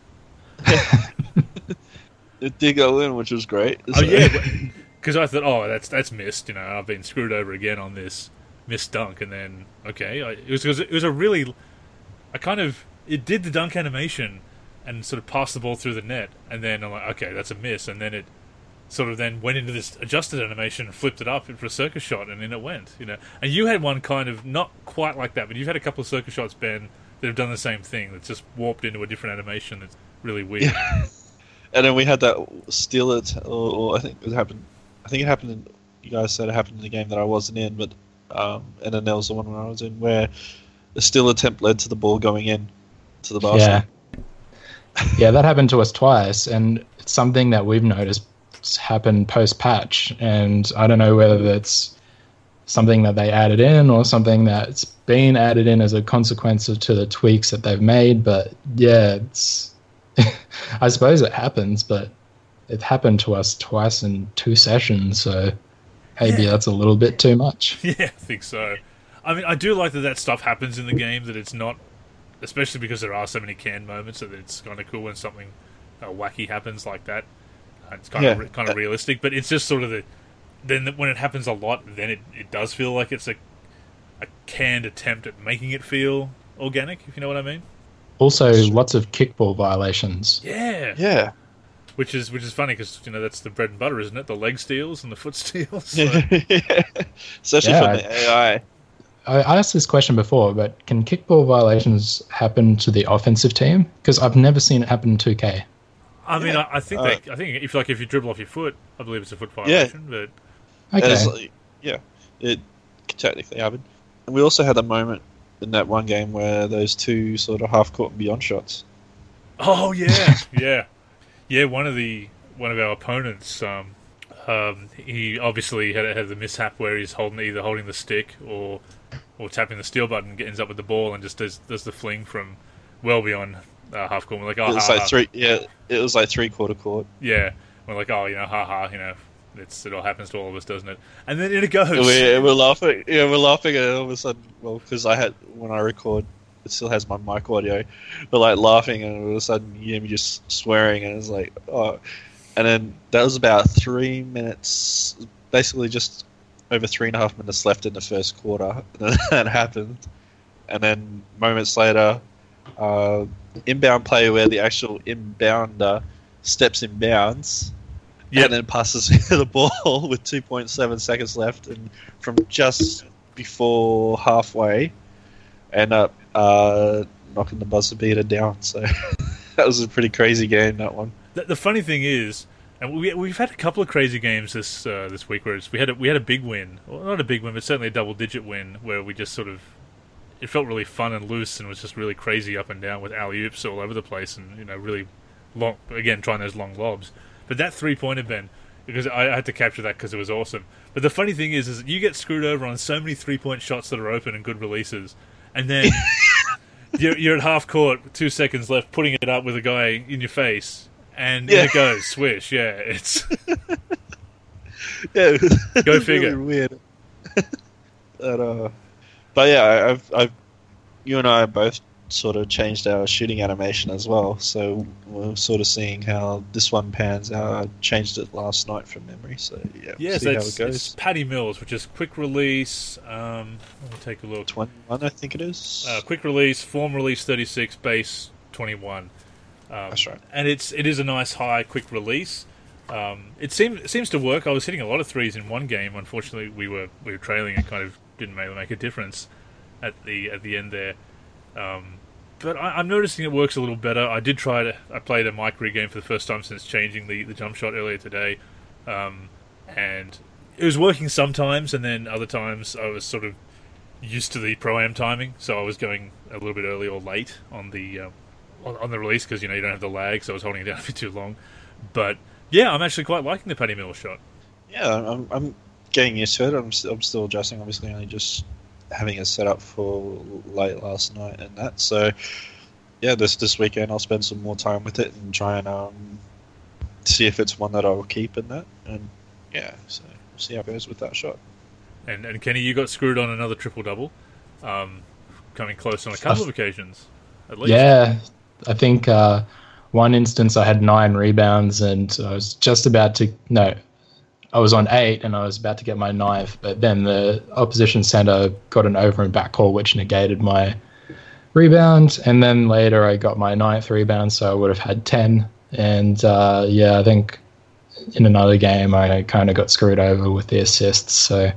Speaker 2: It did go in, which was great.
Speaker 1: Oh
Speaker 2: So-
Speaker 1: yeah, because I thought, oh, that's that's missed. You know, I've been screwed over again on this missed dunk, and then okay, I, it was it was, it was a really, I kind of it did the dunk animation and sort of passed the ball through the net, and then I'm like, okay, that's a miss, and then it sort of then went into this adjusted animation and flipped it up for a circus shot, and then it went. You know, and you had one kind of not quite like that, but you've had a couple of circus shots, Ben, that have done the same thing. That's just warped into a different animation. That's really weird.
Speaker 2: And then we had that steal it, or, or I think it happened. I think it happened. In, you guys said it happened in the game that I wasn't in, but um, and then there was the one when I was in where the steal attempt led to the ball going in to the basket.
Speaker 3: Yeah. Yeah, that happened to us twice, and it's something that we've noticed happened post-patch, and I don't know whether that's something that they added in or something that's been added in as a consequence of, to the tweaks that they've made, but yeah, it's I suppose it happens, but it happened to us twice in two sessions, so maybe
Speaker 1: Yeah.
Speaker 3: that's a little bit too much.
Speaker 1: Yeah, I think so. I mean, I do like that that stuff happens in the game, that it's not, especially because there are so many canned moments, that it's kind of cool when something uh, wacky happens like that. Uh, it's kind
Speaker 2: Yeah.
Speaker 1: of re- kind of realistic, but it's just sort of the, then when it happens a lot, then it, it does feel like it's a a canned attempt at making it feel organic, if you know what I mean.
Speaker 3: Also, lots of kickball violations.
Speaker 1: Yeah,
Speaker 2: Yeah.
Speaker 1: which is which is funny because you know that's the bread and butter, isn't it? The leg steals and the foot steals. So-
Speaker 2: Yeah. Especially
Speaker 3: Yeah,
Speaker 2: from
Speaker 3: I-
Speaker 2: the A I.
Speaker 3: I asked this question before, but can kickball violations happen to the offensive team? Because I've never seen it happen in two K.
Speaker 1: I mean,
Speaker 2: Yeah.
Speaker 1: I, I think
Speaker 2: Uh,
Speaker 1: they, I think if like if you dribble off your foot, I believe it's a foot violation. But
Speaker 2: And
Speaker 3: Okay.
Speaker 2: it's like- yeah, it technically happened. And we also had a moment in that one game where those two sort of half court and beyond shots.
Speaker 1: oh yeah, yeah, yeah. One of the one of our opponents, um, um, he obviously had had the mishap where he's holding either holding the stick or or tapping the steal button, ends up with the ball and just does does the fling from well beyond uh, half court. We're like, oh,
Speaker 2: it was
Speaker 1: ha,
Speaker 2: like
Speaker 1: ha.
Speaker 2: three. Yeah, it was like three quarter court.
Speaker 1: Yeah, we're like, oh, you know, ha ha, you know, it's it all happens to all of us, doesn't it? And then in it goes.
Speaker 2: We're, we're laughing. Yeah, we're laughing, and all of a sudden, well, because I had when I record, it still has my mic audio. We're like laughing, and all of a sudden, you hear me just swearing, and it's like, oh. And then that was about three minutes, basically just over three and a half minutes left in the first quarter. And then that happened, and then moments later, uh, inbound play where the actual inbounder steps in bounds. Yep. And then passes the ball with two point seven seconds left, and from just before halfway, end up uh, knocking the buzzer beater down. So that was a pretty crazy game, that one.
Speaker 1: The, the funny thing is, and we we've had a couple of crazy games this uh, this week where it's, we had a, we had a big win, well, not a big win, but certainly a double digit win where we just sort of it felt really fun and loose and was just really crazy up and down with alley oops all over the place and you know really long again trying those long lobs. But that three-pointer, Ben, because I had to capture that because it was awesome. But the funny thing is, is that you get screwed over on so many three-point shots that are open and good releases, and then you're, you're at half court, two seconds left, putting it up with a guy in your face, and yeah. in it goes, swish. Yeah, it's
Speaker 2: yeah,
Speaker 1: go figure.
Speaker 2: Really weird. but, uh, but yeah, I've, I've, you and I both sort of changed our shooting animation as well, so we're sort of seeing how this one pans out. I changed it last night from memory, so yeah,
Speaker 1: yeah
Speaker 2: we'll
Speaker 1: so
Speaker 2: see
Speaker 1: it's,
Speaker 2: how it goes.
Speaker 1: It's Patty Mills, which is quick release. Um, let me take a look.
Speaker 2: twenty-one, I think it is.
Speaker 1: Uh, quick release, form release thirty-six, base twenty-one. Um,
Speaker 2: That's right.
Speaker 1: And it's it is a nice high quick release. Um, it seems it seems to work. I was hitting a lot of threes in one game. Unfortunately, we were we were trailing and kind of didn't make, make a difference at the at the end there. Um, but I, I'm noticing it works a little better. I did try to. I played a micro game for the first time since changing the, the jump shot earlier today, um, and it was working sometimes, and then other times I was sort of used to the pro-am timing, so I was going a little bit early or late on the uh, on, on the release because you know you don't have the lag, so I was holding it down for too long. But yeah, I'm actually quite liking the Patty Mills shot.
Speaker 2: Yeah, I'm, I'm getting used to it. I'm, st- I'm still adjusting. Obviously, only just having it set up for late last night and that. So, yeah, this this weekend I'll spend some more time with it and try and um, see if it's one that I'll keep in that. And yeah, so we'll see how it goes with that shot.
Speaker 1: And and Kenny, you got screwed on another triple double, um, coming close on a couple of occasions, at least.
Speaker 3: Yeah, I think uh, one instance I had nine rebounds and I was just about to no. I was on eight and I was about to get my ninth, but then the opposition center got an over and back call, which negated my rebound. And then later I got my ninth rebound, so I would have had ten. And uh, yeah, I think in another game I kind of got screwed over with the assists. So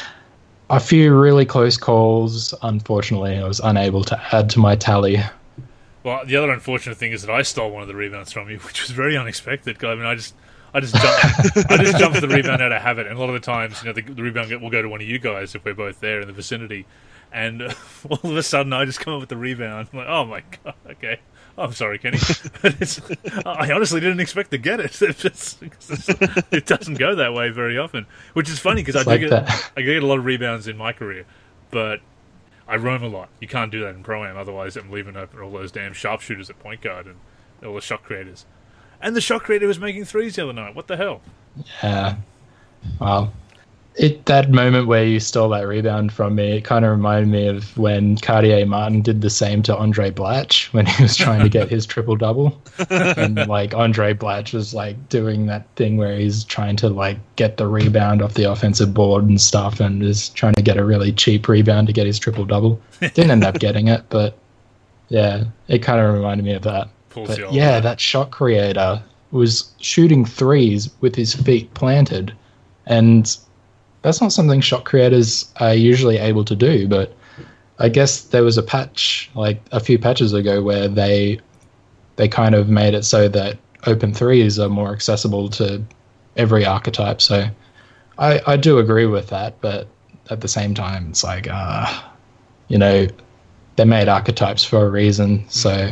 Speaker 3: a few really close calls. Unfortunately, I was unable to add to my tally.
Speaker 1: Well, the other unfortunate thing is that I stole one of the rebounds from you, which was very unexpected. I mean, I just... I just jump. I just jump for the rebound out of habit, and a lot of the times, you know, the, the rebound will go to one of you guys if we're both there in the vicinity. And uh, all of a sudden, I just come up with the rebound. I'm like, oh my god, okay. Oh, I'm sorry, Kenny. But it's, I honestly didn't expect to get it. It, just, it doesn't go that way very often, which is funny because I do
Speaker 3: like
Speaker 1: get
Speaker 3: that.
Speaker 1: I get a lot of rebounds in my career, but I roam a lot. You can't do that in pro-am, otherwise I'm leaving open all those damn sharpshooters at point guard and all the shot creators. And the shot creator was making threes the other night. What the hell?
Speaker 3: Yeah. Well, it that moment where you stole that rebound from me, it kind of reminded me of when Cartier Martin did the same to Andre Blatch when he was trying to get his triple-double. And, like, Andre Blatch was, like, doing that thing where he's trying to, like, get the rebound off the offensive board and stuff and is trying to get a really cheap rebound to get his triple-double. Didn't end up getting it, but, yeah, it kind of reminded me of that. But yeah, that shot creator was shooting threes with his feet planted, and that's not something shot creators are usually able to do. But I guess there was a patch, like a few patches ago, where they they kind of made it so that open threes are more accessible to every archetype. So I, I do agree with that, but at the same time, it's like, uh, you know, they made archetypes for a reason, so...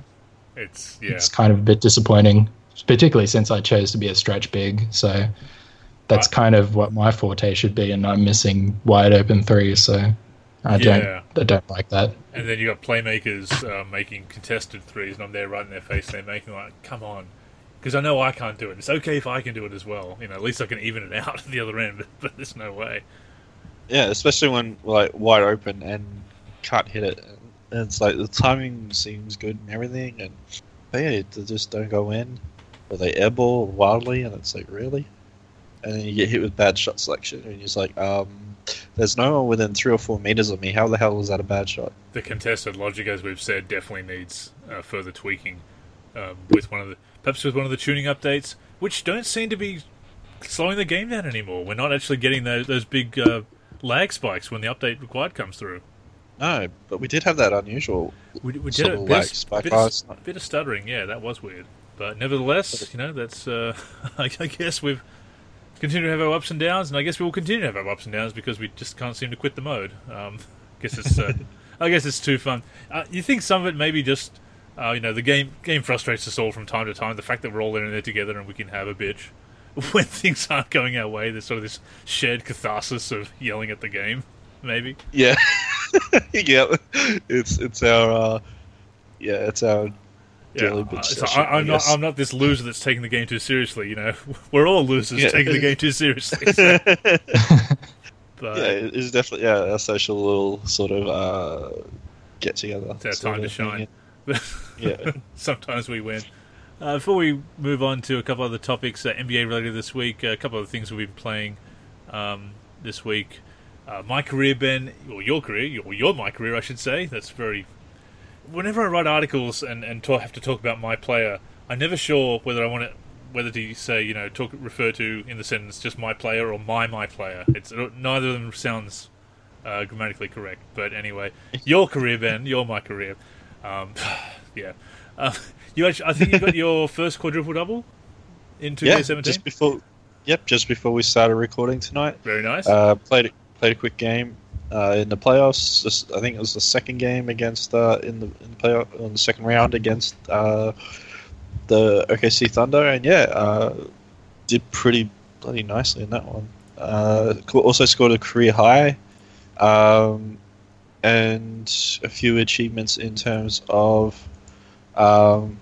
Speaker 1: It's yeah.
Speaker 3: It's kind of a bit disappointing, particularly since I chose to be a stretch big. So that's kind of what my forte should be, and I'm missing wide open threes. So I
Speaker 1: Yeah.
Speaker 3: don't I don't like that.
Speaker 1: And then you got playmakers uh, making contested threes, and I'm there right in their face. They're making like, come on, because I know I can't do it. It's okay if I can do it as well. You know, at least I can even it out at the other end. But, but there's no way.
Speaker 2: Yeah, especially when like wide open and can't hit it. And it's like the timing seems good and everything, and but yeah, they just don't go in, or they airball wildly, and it's like really. And then you get hit with bad shot selection, and you're just like, um, there's no one within three or four meters of me. How the hell is that a bad shot?
Speaker 1: The contested logic, as we've said, definitely needs uh, further tweaking um, with one of the perhaps with one of the tuning updates, which don't seem to be slowing the game down anymore. We're not actually getting those those big uh, lag spikes when the update required comes through.
Speaker 2: No, but we did have that unusual.
Speaker 1: We, we did
Speaker 2: sort
Speaker 1: a
Speaker 2: of
Speaker 1: bit,
Speaker 2: lag
Speaker 1: of,
Speaker 2: spike.
Speaker 1: bit,
Speaker 2: Oh,
Speaker 1: of,
Speaker 2: it's not-
Speaker 1: bit of stuttering. Yeah, that was weird. But nevertheless, you know, that's uh, I, I guess we've continued to have our ups and downs, and I guess we will continue to have our ups and downs because we just can't seem to quit the mode. Um, I guess it's uh, I guess it's too fun. Uh, you think some of it maybe just uh, you know the game game frustrates us all from time to time. The fact that we're all in there together and we can have a bitch when things aren't going our way. There's sort of this shared catharsis of yelling at the game. Maybe.
Speaker 2: Yeah, yeah. It's it's our uh, yeah, it's our
Speaker 1: Yeah,
Speaker 2: daily
Speaker 1: uh,
Speaker 2: bitch
Speaker 1: so
Speaker 2: session,
Speaker 1: I, I'm
Speaker 2: I
Speaker 1: not.
Speaker 2: guess.
Speaker 1: I'm not this loser that's taking the game too seriously. You know, we're all losers
Speaker 2: Yeah.
Speaker 1: taking the game too seriously. So. But
Speaker 2: Yeah, it's definitely yeah a social little sort of uh, get together.
Speaker 1: it's our time to shine.
Speaker 2: Yeah.
Speaker 1: Sometimes we win. Uh, before we move on to a couple other topics, uh, N B A related this week, a couple of things we've been playing um, this week. Uh, my career, Ben, or your career, or your my career, I should say. That's very. Whenever I write articles and and talk, have to talk about my player, I'm never sure whether I want to, whether to say you know talk refer to in the sentence just my player or my my player. It's neither of them sounds uh, grammatically correct. But anyway, your career, Ben, your my career. Um, yeah, uh, you actually, I think you got your first quadruple double in
Speaker 2: Yeah,
Speaker 1: two K seventeen.
Speaker 2: just before. Yep, just before we started recording tonight.
Speaker 1: Very nice.
Speaker 2: Uh, played played a quick game uh, in the playoffs. Just, I think it was the second game against uh, in the in the playoff in the second round against uh, the O K C Thunder, and yeah, uh, did pretty bloody nicely in that one. Uh, also scored a career high, um, and a few achievements in terms of. Um,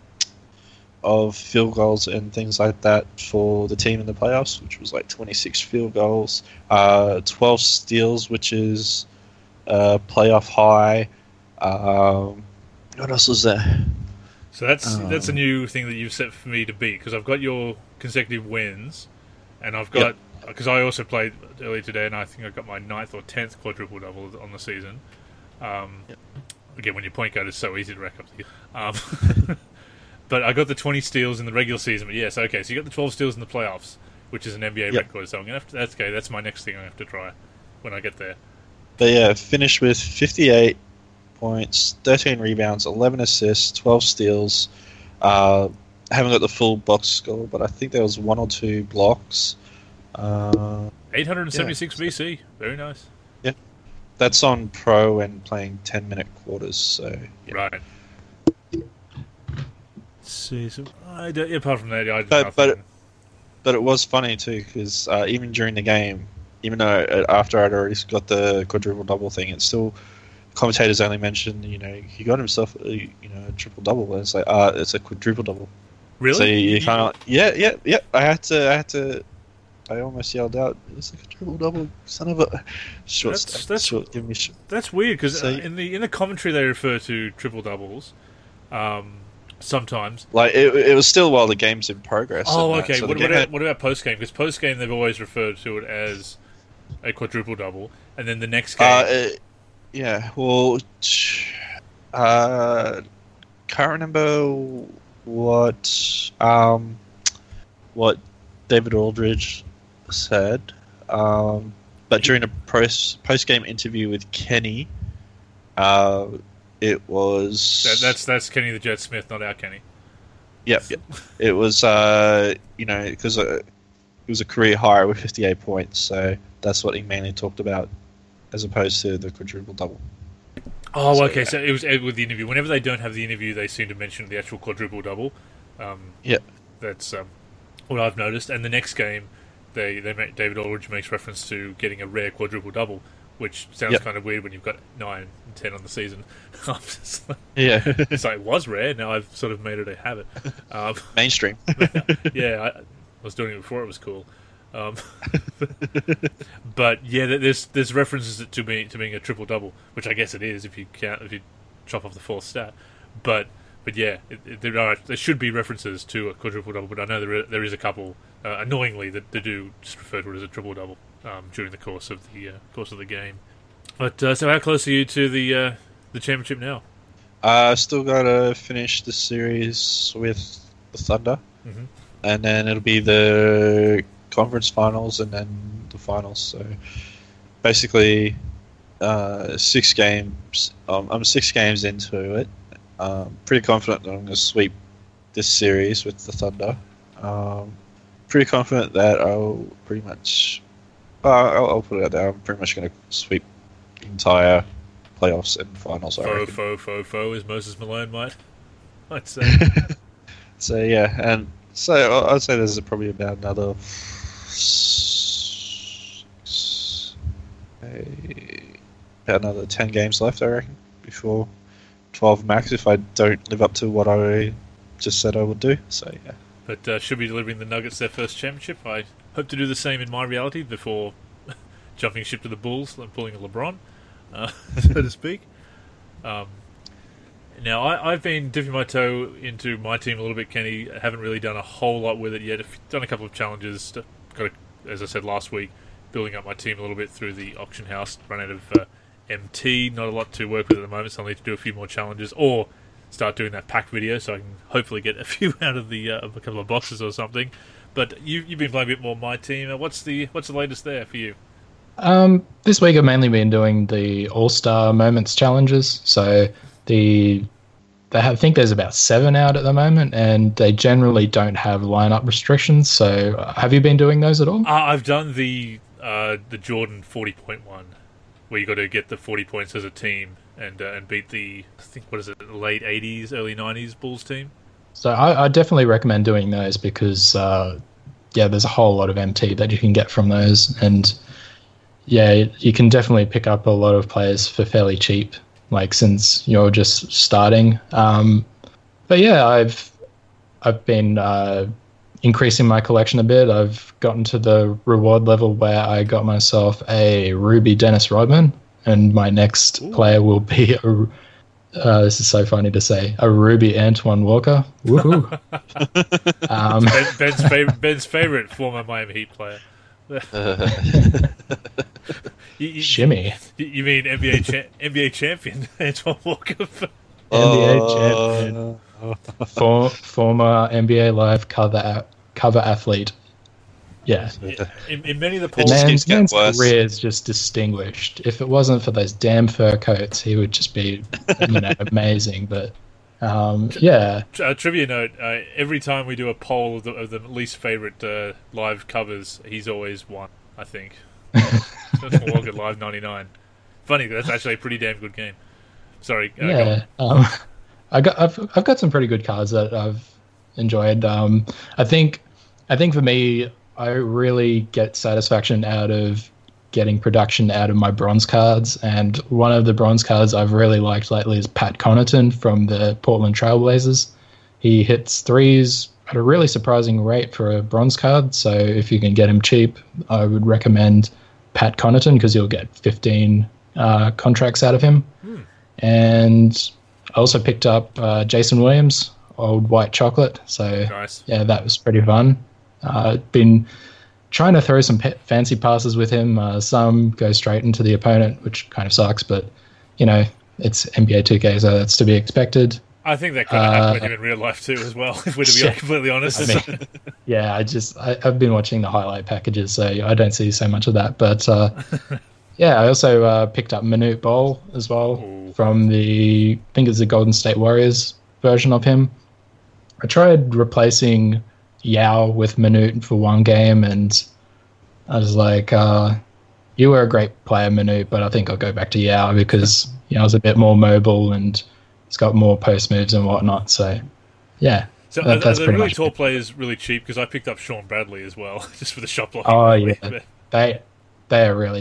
Speaker 2: of field goals and things like that for the team in the playoffs, which was like twenty-six field goals, uh, twelve steals, which is a playoff high. Um, what else was there?
Speaker 1: So that's
Speaker 2: Um,
Speaker 1: that's a new thing that you've set for me to beat because I've got your consecutive wins, and I've got because I also played earlier today, and I think I got my ninth or tenth quadruple double on the season. Um,
Speaker 2: Yep.
Speaker 1: Again, when your point guard is so easy to rack up. Um, but I got the twenty steals in the regular season. But yes, okay, so you got the twelve steals in the playoffs, which is an N B A
Speaker 2: Yep.
Speaker 1: record. So I'm gonna have to, that's okay. That's my next thing I have to try when I get there.
Speaker 2: But yeah, finished with fifty-eight points, thirteen rebounds, eleven assists, twelve steals. Uh, I haven't got the full box score, but I think there was one or two blocks. Uh,
Speaker 1: eight hundred seventy-six V C, very nice.
Speaker 2: that's on pro and playing ten minute quarters. So yeah.
Speaker 1: Right. See, so I don't, apart from that, I did
Speaker 2: But-
Speaker 1: nothing.
Speaker 2: but- But it was funny too because uh, even during the game, even though uh, after I'd already got the quadruple double thing, it's still commentators only mentioned you know he got himself a, you know a triple double, and it's like uh it's a quadruple double.
Speaker 1: Really?
Speaker 2: So you, you kind of yeah yeah yeah. I had to I had to. I almost yelled out, "It's like a triple double, son of a short."
Speaker 1: That's-
Speaker 2: That's,
Speaker 1: that's-
Speaker 2: short. Give me sh-
Speaker 1: That's weird because
Speaker 2: So-
Speaker 1: uh, in the in the commentary they refer to triple doubles. Um, sometimes.
Speaker 2: like it, it was still while the game's in progress.
Speaker 1: Oh,
Speaker 2: and that,
Speaker 1: okay.
Speaker 2: so the
Speaker 1: What,
Speaker 2: game
Speaker 1: what about
Speaker 2: had-
Speaker 1: what about post game? Because post game they've always referred to it as a quadruple double, and then the next game.
Speaker 2: Uh, it- yeah, well, uh, can't remember what um, what David Aldridge said, um, but during a post post game interview with Kenny, uh, it was
Speaker 1: that, that's that's Kenny the Jet Smith, not our Kenny.
Speaker 2: Yep, yep. It was, uh, you know, because uh, it was a career high with fifty-eight points, so that's what he mainly talked about, as opposed to the quadruple double.
Speaker 1: Oh,
Speaker 2: So,
Speaker 1: okay.
Speaker 2: yeah.
Speaker 1: So it was uh, with the interview. Whenever they don't have the interview, they seem to mention the actual quadruple double. Um,
Speaker 2: Yeah.
Speaker 1: That's um, what I've noticed. And the next game, they they make, David Aldridge makes reference to getting a rare quadruple double, which sounds
Speaker 2: Yep.
Speaker 1: kind of weird when you've got nine and ten on the season. I'm just like,
Speaker 2: Yeah.
Speaker 1: so it was rare. Now I've sort of made it a habit. Um,
Speaker 2: Mainstream.
Speaker 1: yeah, I, I was doing it before it was cool. Um, but yeah, there's there's references to being to being a triple double, which I guess it is if you count if you chop off the fourth stat. But but yeah, it, it, there are there should be references to a quadruple double. But I know there is, there is a couple uh, annoyingly that, that do just refer to it as a triple double um, during the course of the uh, course of the game. But uh, so how close are you to the uh, the championship now?
Speaker 2: I uh, still got to finish the series with the Thunder,
Speaker 1: Mm-hmm.
Speaker 2: and then it'll be the conference finals and then the finals. So basically, uh, six games. Um, I'm six games into it. Um, pretty confident that I'm going to sweep this series with the Thunder. Um, pretty confident that I'll pretty much. Uh, I'll, I'll put it out there. I'm pretty much going to sweep the entire playoffs and finals. I
Speaker 1: Fo
Speaker 2: reckon.
Speaker 1: fo fo fo, as Moses Malone might might say.
Speaker 2: So yeah, and so I- I'd say there's probably about another six, eight, about another ten games left, I reckon, before twelve max. If I don't live up to what I just said I would do, so yeah.
Speaker 1: But uh, should be delivering the Nuggets their first championship. I hope to do the same in my reality before jumping ship to the Bulls and pulling a LeBron, uh, so to speak. Um, now, I, I've been dipping my toe into my team a little bit, Kenny. I haven't really done a whole lot with it yet. I've done a couple of challenges. Got, a, as I said last week, building up my team a little bit through the auction house. Run out of uh, M T. Not a lot to work with at the moment, so I'll need to do a few more challenges. Or start doing that pack video so I can hopefully get a few out of the uh, a couple of boxes or something. But you, you've been playing a bit more my team. What's the what's the latest there for you?
Speaker 3: Um, this week I've mainly been doing the All-Star Moments challenges. So the they have, I think there's about seven out at the moment, and they generally don't have lineup restrictions. So uh, have you been doing those at all?
Speaker 1: Uh, I've done the uh, the Jordan forty point one, where you got to get the forty points as a team and uh, and beat the I think what is it late eighties early nineties Bulls team.
Speaker 3: So I, I definitely recommend doing those because uh, yeah, there's a whole lot of M T that you can get from those, and yeah, you can definitely pick up a lot of players for fairly cheap, like since you're just starting. Um, but yeah, I've I've been uh, increasing my collection a bit. I've gotten to the reward level where I got myself a Ruby Dennis Rodman, and my next Ooh. player will be a. Uh, this is so funny to say. A Ruby Antoine Walker. Woohoo! um,
Speaker 1: ben, Ben's favorite, Ben's favorite former Miami Heat player. you, you,
Speaker 3: Shimmy.
Speaker 1: You, you mean N B A cha- N B A champion Antoine Walker?
Speaker 3: N B A uh, champion. For, former N B A Live cover cover athlete. Yeah.
Speaker 1: In, in many of the polls,
Speaker 3: man's, man's career is just distinguished. If it wasn't for those damn fur coats, he would just be, you know, amazing. But um, yeah.
Speaker 1: A trivia note: uh, every time we do a poll of the, of the least favorite uh, live covers, he's always won. I think. Walker Live ninety-nine. Funny, that's actually a pretty damn good game. Sorry. Uh,
Speaker 3: yeah. Um, I got. I've I've got some pretty good cards that I've enjoyed. Um, I think. I think for me. I really get satisfaction out of getting production out of my bronze cards, and one of the bronze cards I've really liked lately is Pat Connaughton from the Portland Trailblazers. He hits threes at a really surprising rate for a bronze card, so if you can get him cheap, I would recommend Pat Connaughton because you'll get fifteen uh, contracts out of him. Hmm. And I also picked up uh, Jason Williams, old white chocolate, so
Speaker 1: nice. Yeah,
Speaker 3: that was pretty fun. Uh, been trying to throw some pe- fancy passes with him. Uh, some go straight into the opponent, which kind of sucks, but, you know, it's N B A two K, so that's to be expected.
Speaker 1: I think that could have happened uh, with him in real life too, as well, if we're to be yeah, completely honest.
Speaker 3: I mean, yeah, I just, I, I've been watching the highlight packages, so I don't see so much of that. But, uh, yeah, I also uh, picked up Manute Bol as well Ooh. from the, I think it's the Golden State Warriors version of him. I tried replacing Yao with Manute for one game, and I was like, uh, you were a great player, Manute, but I think I'll go back to Yao because Yao's a bit more mobile and he's got more post moves and whatnot. So, yeah.
Speaker 1: So
Speaker 3: that,
Speaker 1: are,
Speaker 3: that's
Speaker 1: are the really
Speaker 3: much
Speaker 1: tall
Speaker 3: it.
Speaker 1: players really cheap? Because I picked up Sean Bradley as well, just for the shot blocking.
Speaker 3: Oh,
Speaker 1: really.
Speaker 3: yeah. They, they are really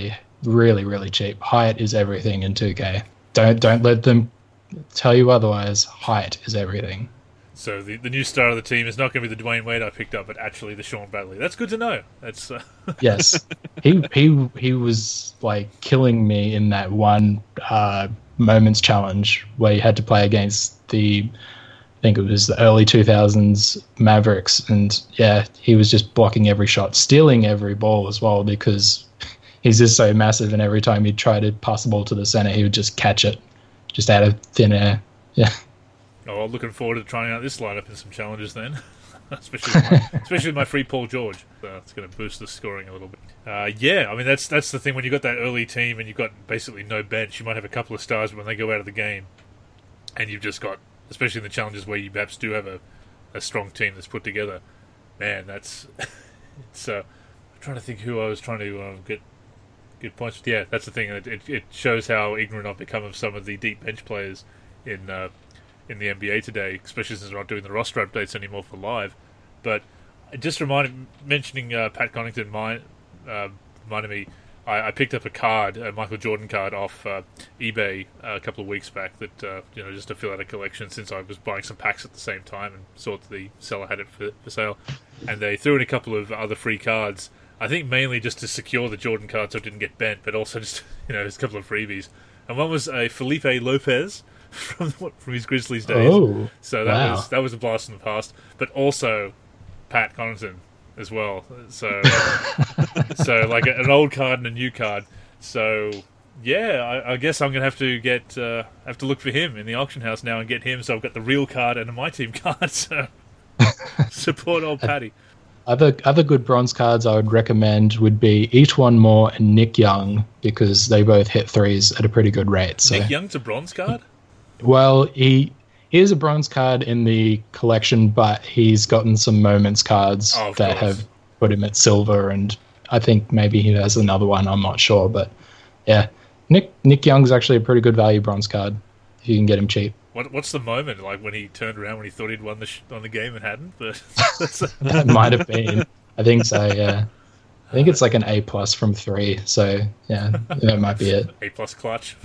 Speaker 3: really, really cheap. Height is everything in two K. Don't don't let them tell you otherwise. Height is everything.
Speaker 1: So the, the new star of the team is not going to be the Dwayne Wade I picked up, but actually the Sean Bradley. That's good to know. That's uh...
Speaker 3: Yes, he he he was like killing me in that one uh, moments challenge where you had to play against the, I think it was the early two thousands Mavericks, and yeah, he was just blocking every shot, stealing every ball as well because he's just so massive, and every time he'd try to pass the ball to the center, he would just catch it, just out of thin air. Yeah.
Speaker 1: Oh, well, looking forward to trying out this lineup in some challenges then, especially with my, especially with my free Paul George. So it's going to boost the scoring a little bit. Uh, yeah, I mean that's that's the thing when you got that early team and you've got basically no bench. You might have a couple of stars, but when they go out of the game, and you've just got, especially in the challenges where you perhaps do have a, a strong team that's put together. Man, that's it's. Uh, I'm trying to think who I was trying to uh, get get points with. Yeah, that's the thing. It, it, it shows how ignorant I've become of some of the deep bench players in. Uh, in the N B A today, especially since we're not doing the roster updates anymore for live. But just reminded, mentioning uh, Pat Connaughton my, uh, reminded me, I, I picked up a card, a Michael Jordan card off uh, eBay uh, a couple of weeks back that, uh, you know, just to fill out a collection since I was buying some packs at the same time and saw that the seller had it for, for sale. And they threw in a couple of other free cards, I think mainly just to secure the Jordan card so it didn't get bent, but also just, you know, just a couple of freebies. And one was a Felipe Lopez, from from his Grizzlies days,
Speaker 3: oh,
Speaker 1: so that
Speaker 3: wow.
Speaker 1: was that was a blast from the past. But also Pat Connaughton as well. So so like an old card and a new card. So yeah, I, I guess I'm gonna have to get uh, have to look for him in the auction house now and get him. So I've got the real card and a My Team card. So support old Patty.
Speaker 3: Other other good bronze cards I would recommend would be E'Twaun Moore and Nick Young because they both hit threes at a pretty good rate. So.
Speaker 1: Nick Young's a bronze card?
Speaker 3: Well, he, he is a bronze card in the collection, but he's gotten some moments cards
Speaker 1: oh,
Speaker 3: that
Speaker 1: course.
Speaker 3: have put him at silver, and I think maybe he has another one. I'm not sure, but yeah, Nick Nick Young's actually a pretty good value bronze card if you can get him cheap.
Speaker 1: What what's the moment like when he turned around when he thought he'd won the sh- on the game and hadn't? But
Speaker 3: that might have been. I think so. Yeah, I think it's like an A plus from three. So yeah, that might be it.
Speaker 1: A plus clutch.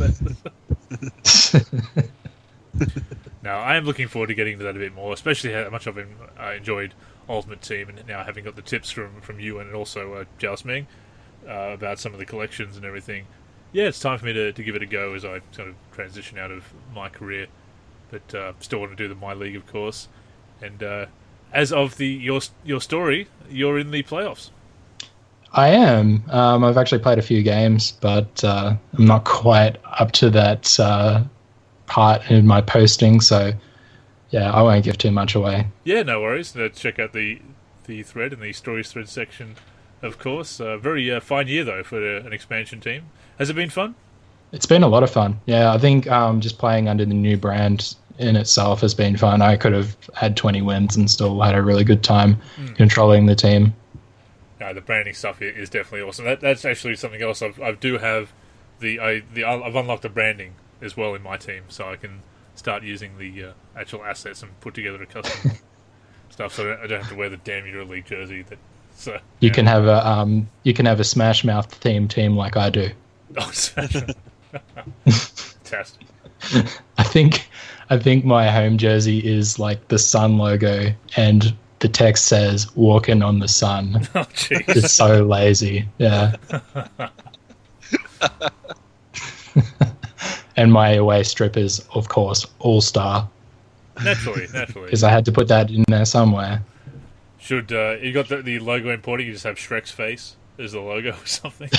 Speaker 1: No, I am looking forward to getting into that a bit more, especially how much I've been, I enjoyed Ultimate Team, and now having got the tips from, from you and also uh, Joust Ming uh, about some of the collections and everything. Yeah, it's time for me to, to give it a go as I sort of transition out of my career, but uh, still want to do the My League, of course. And uh, as of the your your story, you're in the playoffs.
Speaker 3: I am. Um, I've actually played a few games, but uh, I'm not quite up to that uh, part in my posting, so yeah, I won't give too much away.
Speaker 1: Yeah, no worries. Uh, check out the the thread in the stories thread section, of course. Uh, very uh, fine year, though, for uh, an expansion team. Has it been fun?
Speaker 3: It's been a lot of fun. Yeah, I think um, just playing under the new brand in itself has been fun. I could have had twenty wins and still had a really good time mm. controlling the team.
Speaker 1: No, the branding stuff is definitely awesome. That, that's actually something else. I've, I do have the I the I've unlocked the branding as well in my team, so I can start using the uh, actual assets and put together a custom stuff. So I don't have to wear the damn EuroLeague jersey. That so
Speaker 3: you
Speaker 1: yeah.
Speaker 3: can have a um you can have a Smash Mouth theme team like I do.
Speaker 1: Oh, Smash Mouth. Fantastic.
Speaker 3: I think I think my home jersey is like the sun logo and the text says "Walking on the Sun."
Speaker 1: Oh, jeez.
Speaker 3: It's so lazy. Yeah. And my away strip is, of course, All Star.
Speaker 1: Naturally, naturally.
Speaker 3: Because I had to put that in there somewhere.
Speaker 1: Should uh, you got the, the logo imported? You just have Shrek's face as the logo or something,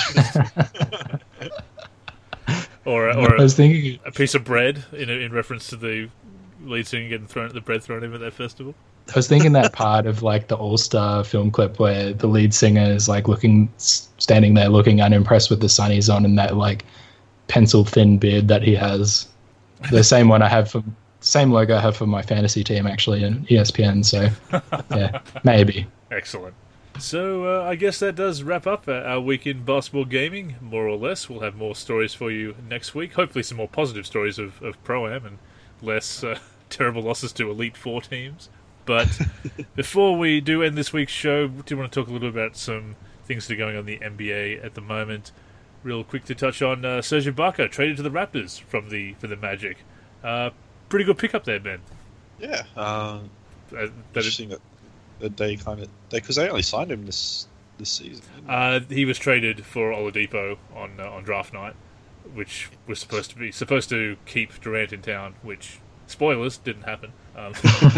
Speaker 1: or a, or
Speaker 3: I was thinking
Speaker 1: a, a piece of bread in in reference to the lead singer getting thrown the bread thrown at him at that festival.
Speaker 3: I was thinking that part of like the All Star film clip where the lead singer is like looking, standing there looking unimpressed with the sun he's on and that like pencil thin beard that he has. The same one I have for, same logo I have for my fantasy team actually in E S P N. So yeah, maybe.
Speaker 1: Excellent. So uh, I guess that does wrap up our week in basketball gaming, more or less. We'll have more stories for you next week. Hopefully some more positive stories of, of Pro-Am and less uh, terrible losses to Elite Four teams. But before we do end this week's show, do you want to talk a little bit about some things that are going on in the N B A at the moment? real quick to touch on uh, Serge Ibaka traded to the Raptors from the for the Magic. Uh, pretty good pickup there, Ben.
Speaker 2: Yeah, uh,
Speaker 1: Uh, that
Speaker 2: interesting that, that they kind of because they, they only signed him this this season. didn't they?
Speaker 1: Uh, he was traded for Oladipo on uh, on draft night, which was supposed to be supposed to keep Durant in town. Which spoilers didn't happen. Um,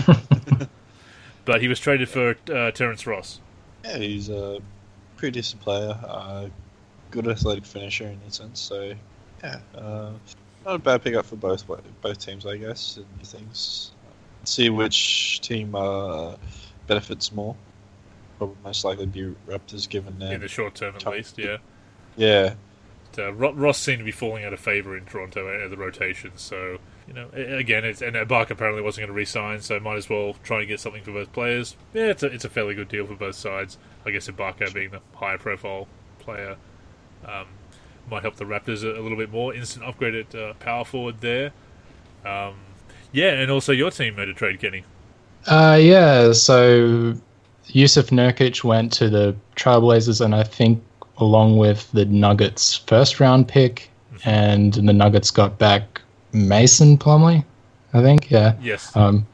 Speaker 1: but he was traded for uh, Terrence Ross.
Speaker 2: Yeah, he's a pretty decent player, uh, good athletic finisher in a sense. So yeah, uh, not a bad pickup for both both teams, I guess. And things. See which team uh, benefits more. Probably most likely be Raptors, given their
Speaker 1: In the short term, at
Speaker 2: time.
Speaker 1: least, yeah.
Speaker 2: Yeah,
Speaker 1: Uh, Ro- Ross seemed to be falling out of favour in Toronto at the rotation, so, you know, a- again, it's, and Ibaka apparently wasn't going to re-sign, so might as well try and get something for both players. Yeah, it's a, it's a fairly good deal for both sides. I guess Ibaka being the higher profile player um, might help the Raptors a, a little bit more. Instant upgrade at uh, power forward there. Um, yeah, and also your team made a trade, Kenny.
Speaker 3: Uh, yeah, so Yusuf Nurkic went to the Trailblazers, and I think along with the Nuggets' first round pick, and the Nuggets got back Mason Plumlee, I think, yeah.
Speaker 1: Yes.
Speaker 3: Um,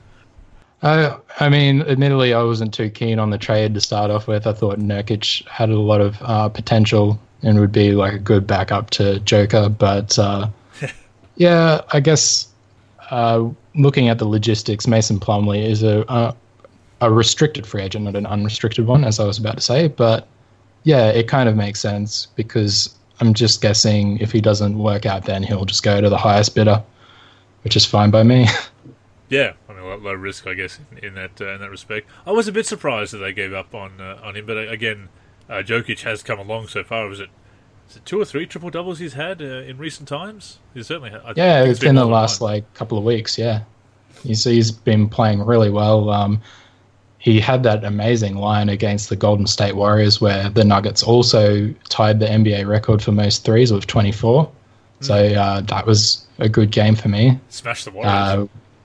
Speaker 3: I, I mean, admittedly, I wasn't too keen on the trade to start off with. I thought Nurkic had a lot of uh, potential and would be like a good backup to Joker, but uh, yeah, I guess uh, looking at the logistics, Mason Plumlee is a, a a restricted free agent, not an unrestricted one, as I was about to say, but yeah, it kind of makes sense because I'm just guessing if he doesn't work out, then he'll just go to the highest bidder, which is fine by me.
Speaker 1: Yeah, I mean, low, low risk, I guess, in, in that uh, in that respect. I was a bit surprised that they gave up on uh, on him, but uh, again, uh, Jokic has come along so far. Was it, is it two or three triple doubles he's had uh, in recent times? He's certainly had. I
Speaker 3: Yeah,
Speaker 1: think
Speaker 3: it's been
Speaker 1: more
Speaker 3: the
Speaker 1: than
Speaker 3: last
Speaker 1: one.
Speaker 3: like couple of weeks. Yeah, he's he's been playing really well. Um, he had that amazing line against the Golden State Warriors, where the Nuggets also tied the N B A record for most threes with twenty-four. Mm. So uh, that was a good game for me.
Speaker 1: Smash the Warriors.
Speaker 3: Uh,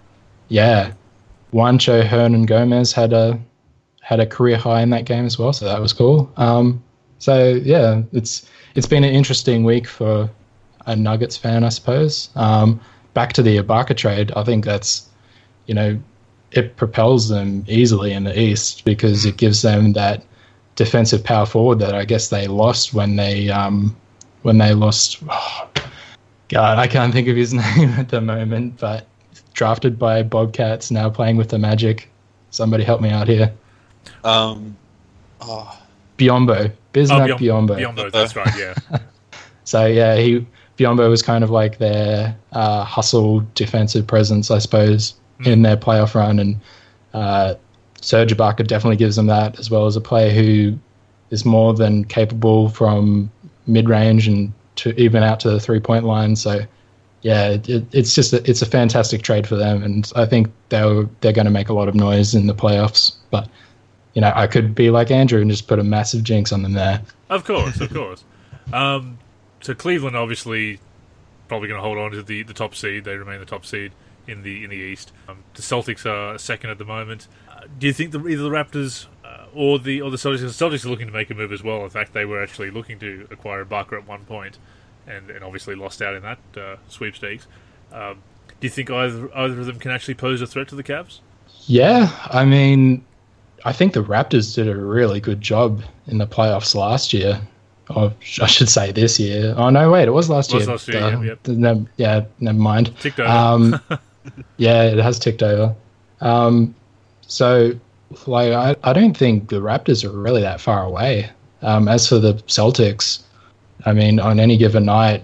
Speaker 3: yeah, Juancho Hernan Gomez had a had a career high in that game as well, so that was cool. Um, so yeah, it's it's been an interesting week for a Nuggets fan, I suppose. Um, back to the Ibaka trade, I think that's, you know, it propels them easily in the East because it gives them that defensive power forward that I guess they lost when they um, when they lost. Oh, God, I can't think of his name at the moment, but drafted by Bobcats, now playing with the Magic. Somebody help me out here.
Speaker 2: Um, oh,
Speaker 3: Biombo, Bismack
Speaker 1: oh, Biom-
Speaker 3: Biombo.
Speaker 1: Biombo, that's right, yeah.
Speaker 3: So yeah, he Biombo was kind of like their uh, hustle defensive presence, I suppose, mm. in their playoff run, and uh, Serge Ibaka definitely gives them that, as well as a player who is more than capable from mid range and to even out to the three point line. So yeah, it, it, it's just a, it's a fantastic trade for them, and I think they're they're going to make a lot of noise in the playoffs. But you know, I could be like Andrew and just put a massive jinx on them there.
Speaker 1: Of course, of course. Um, so Cleveland obviously probably going to hold on to the, the top seed. They remain the top seed in the in the East. Um, the Celtics are second at the moment. Uh, do you think the, either the Raptors uh, or the or the Celtics? The Celtics are looking to make a move as well. In fact, they were actually looking to acquire Ibaka at one point, and, and obviously lost out in that uh, sweepstakes. Um, do you think either either of them can actually pose a threat to the Cavs?
Speaker 3: Yeah, I mean, I think the Raptors did a really good job in the playoffs last year. Or I should say this year. Oh, no, wait, it was last
Speaker 1: it was
Speaker 3: year.
Speaker 1: last year,
Speaker 3: uh,
Speaker 1: yeah, yep.
Speaker 3: no, yeah, never mind.
Speaker 1: Ticked over.
Speaker 3: Um, yeah, it has ticked over. Um, so, like, I, I don't think the Raptors are really that far away. Um, as for the Celtics, I mean, on any given night,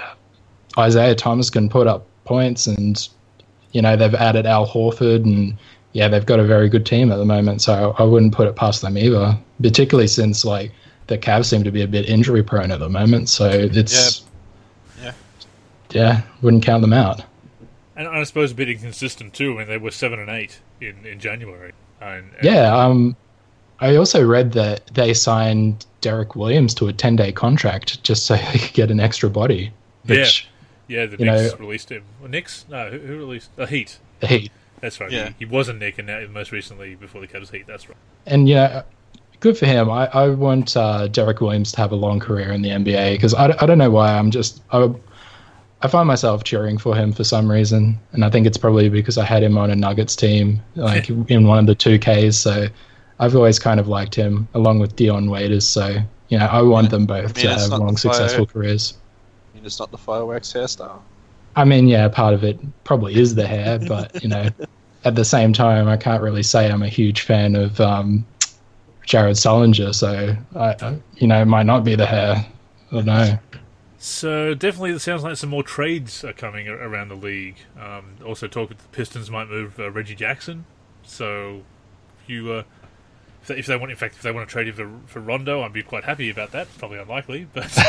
Speaker 3: Isaiah Thomas can put up points, and, you know, they've added Al Horford, and, yeah, they've got a very good team at the moment, so I wouldn't put it past them either, particularly since, like, the Cavs seem to be a bit injury prone at the moment, so it's
Speaker 2: yeah,
Speaker 3: yeah, yeah wouldn't count them out.
Speaker 1: And I suppose a bit inconsistent too. I mean, they were seven and eight in, in January. And, and
Speaker 3: yeah, um, I also read that they signed Derek Williams to a ten day contract just so they could get an extra body. Which,
Speaker 1: yeah, yeah, the
Speaker 3: you
Speaker 1: Knicks
Speaker 3: know,
Speaker 1: released him. Well, Knicks? No, who, who released? The Heat.
Speaker 3: The Heat.
Speaker 1: That's right.
Speaker 2: Yeah.
Speaker 1: He, he was a Knick, and now most recently before the Cavs Heat. That's right.
Speaker 3: And yeah. good for him. I, I want uh, Derek Williams to have a long career in the N B A because I, I don't know why. I'm just I, I find myself cheering for him for some reason, and I think it's probably because I had him on a Nuggets team, like in one of the two Ks. So I've always kind of liked him, along with Dion Waiters. So you know, I want them both I mean, to have long, successful fire, careers.
Speaker 2: I mean, it's not the fireworks hairstyle.
Speaker 3: I mean, yeah, part of it probably is the hair, but you know, at the same time, I can't really say I'm a huge fan of um, Jared Sullinger. So I, I, you know, it might not be the hair. I don't know.
Speaker 1: So definitely, it sounds like some more trades are coming around the league. Um, also, talk that the Pistons might move uh, Reggie Jackson. So, if you, uh, if, they, if they want, in fact, if they want to trade him for for Rondo, I'd be quite happy about that. Probably unlikely,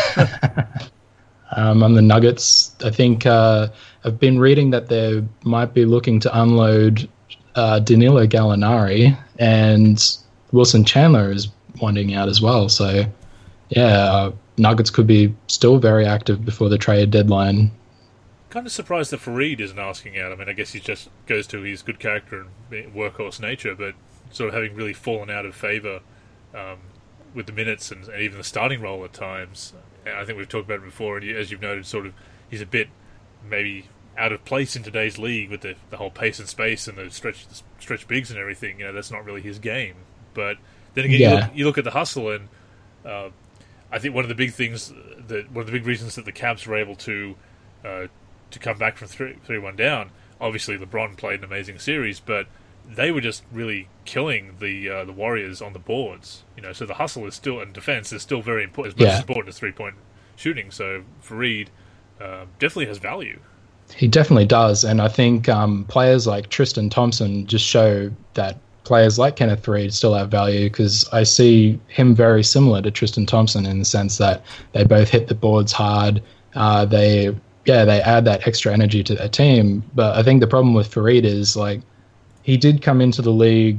Speaker 1: but.
Speaker 3: um, on the Nuggets, I think uh, I've been reading that they might be looking to unload uh, Danilo Gallinari, and Wilson Chandler is wanting out as well. So, yeah. Uh, Nuggets could be still very active before the trade deadline.
Speaker 1: Kind of surprised that Fareed isn't asking out. I mean, I guess he just goes to his good character and workhorse nature, but sort of having really fallen out of favour um, with the minutes and, and even the starting role at times. And I think we've talked about it before, and as you've noted, sort of he's a bit maybe out of place in today's league with the, the whole pace and space and the stretch the stretch bigs and everything. You know, that's not really his game. But then again,
Speaker 3: yeah.
Speaker 1: you, look, you look at the hustle and. Uh, I think one of the big things, that one of the big reasons that the Cavs were able to uh, to come back from three three one down. Obviously, LeBron played an amazing series, but they were just really killing the uh, the Warriors on the boards. You know, so the hustle is still and defense is still very important, as much
Speaker 3: yeah.
Speaker 1: as important as three point shooting. So Fareed uh, definitely has value.
Speaker 3: He definitely does, and I think um, players like Tristan Thompson just show that. Players like Kenneth Fareed still have value because I see him very similar to Tristan Thompson in the sense that they both hit the boards hard. Uh, they, yeah, they add that extra energy to their team. But I think the problem with Fareed is like he did come into the league,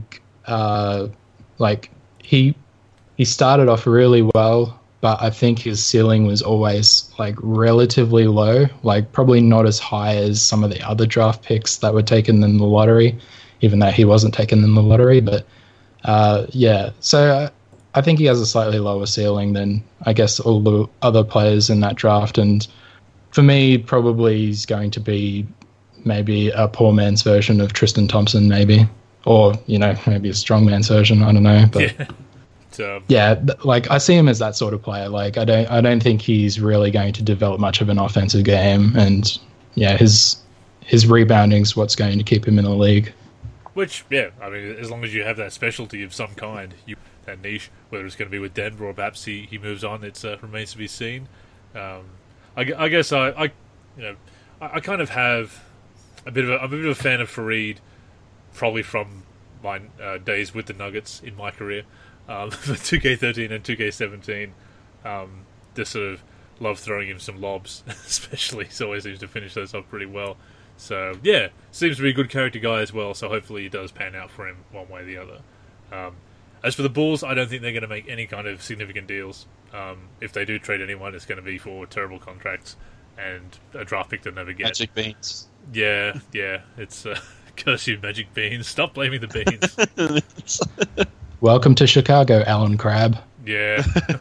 Speaker 3: uh, like he he started off really well, but I think his ceiling was always like relatively low, like probably not as high as some of the other draft picks that were taken in the lottery. Even though he wasn't taken in the lottery. But, uh, yeah, so uh, I think he has a slightly lower ceiling than, I guess, all the other players in that draft. And for me, probably he's going to be maybe a poor man's version of Tristan Thompson, maybe. Or, you know, maybe a strong man's version, I don't know. But,
Speaker 1: yeah, um...
Speaker 3: yeah like, I see him as that sort of player. Like, I don't, I don't think he's really going to develop much of an offensive game. And, yeah, his his rebounding is what's going to keep him in the league.
Speaker 1: Which, yeah, I mean, as long as you have that specialty of some kind, you that niche, whether it's going to be with Denver or perhaps he, he moves on, it uh, remains to be seen. Um, I, I guess I, I, you know, I, I kind of have a bit of a, I'm a bit of a fan of Fareed, probably from my uh, days with the Nuggets in my career, um, for two K thirteen and two K seventeen. Um, just sort of love throwing him some lobs, especially. He always seems to finish those off pretty well. So, yeah, seems to be a good character guy as well, so hopefully it does pan out for him one way or the other. Um, as for the Bulls, I don't think they're going to make any kind of significant deals. Um, if they do trade anyone, it's going to be for terrible contracts and a draft pick they'll never get.
Speaker 2: Magic beans.
Speaker 1: Yeah, yeah, it's uh, curse you, magic beans. Stop blaming the beans.
Speaker 3: Welcome to Chicago, Alan Crabb.
Speaker 1: Yeah.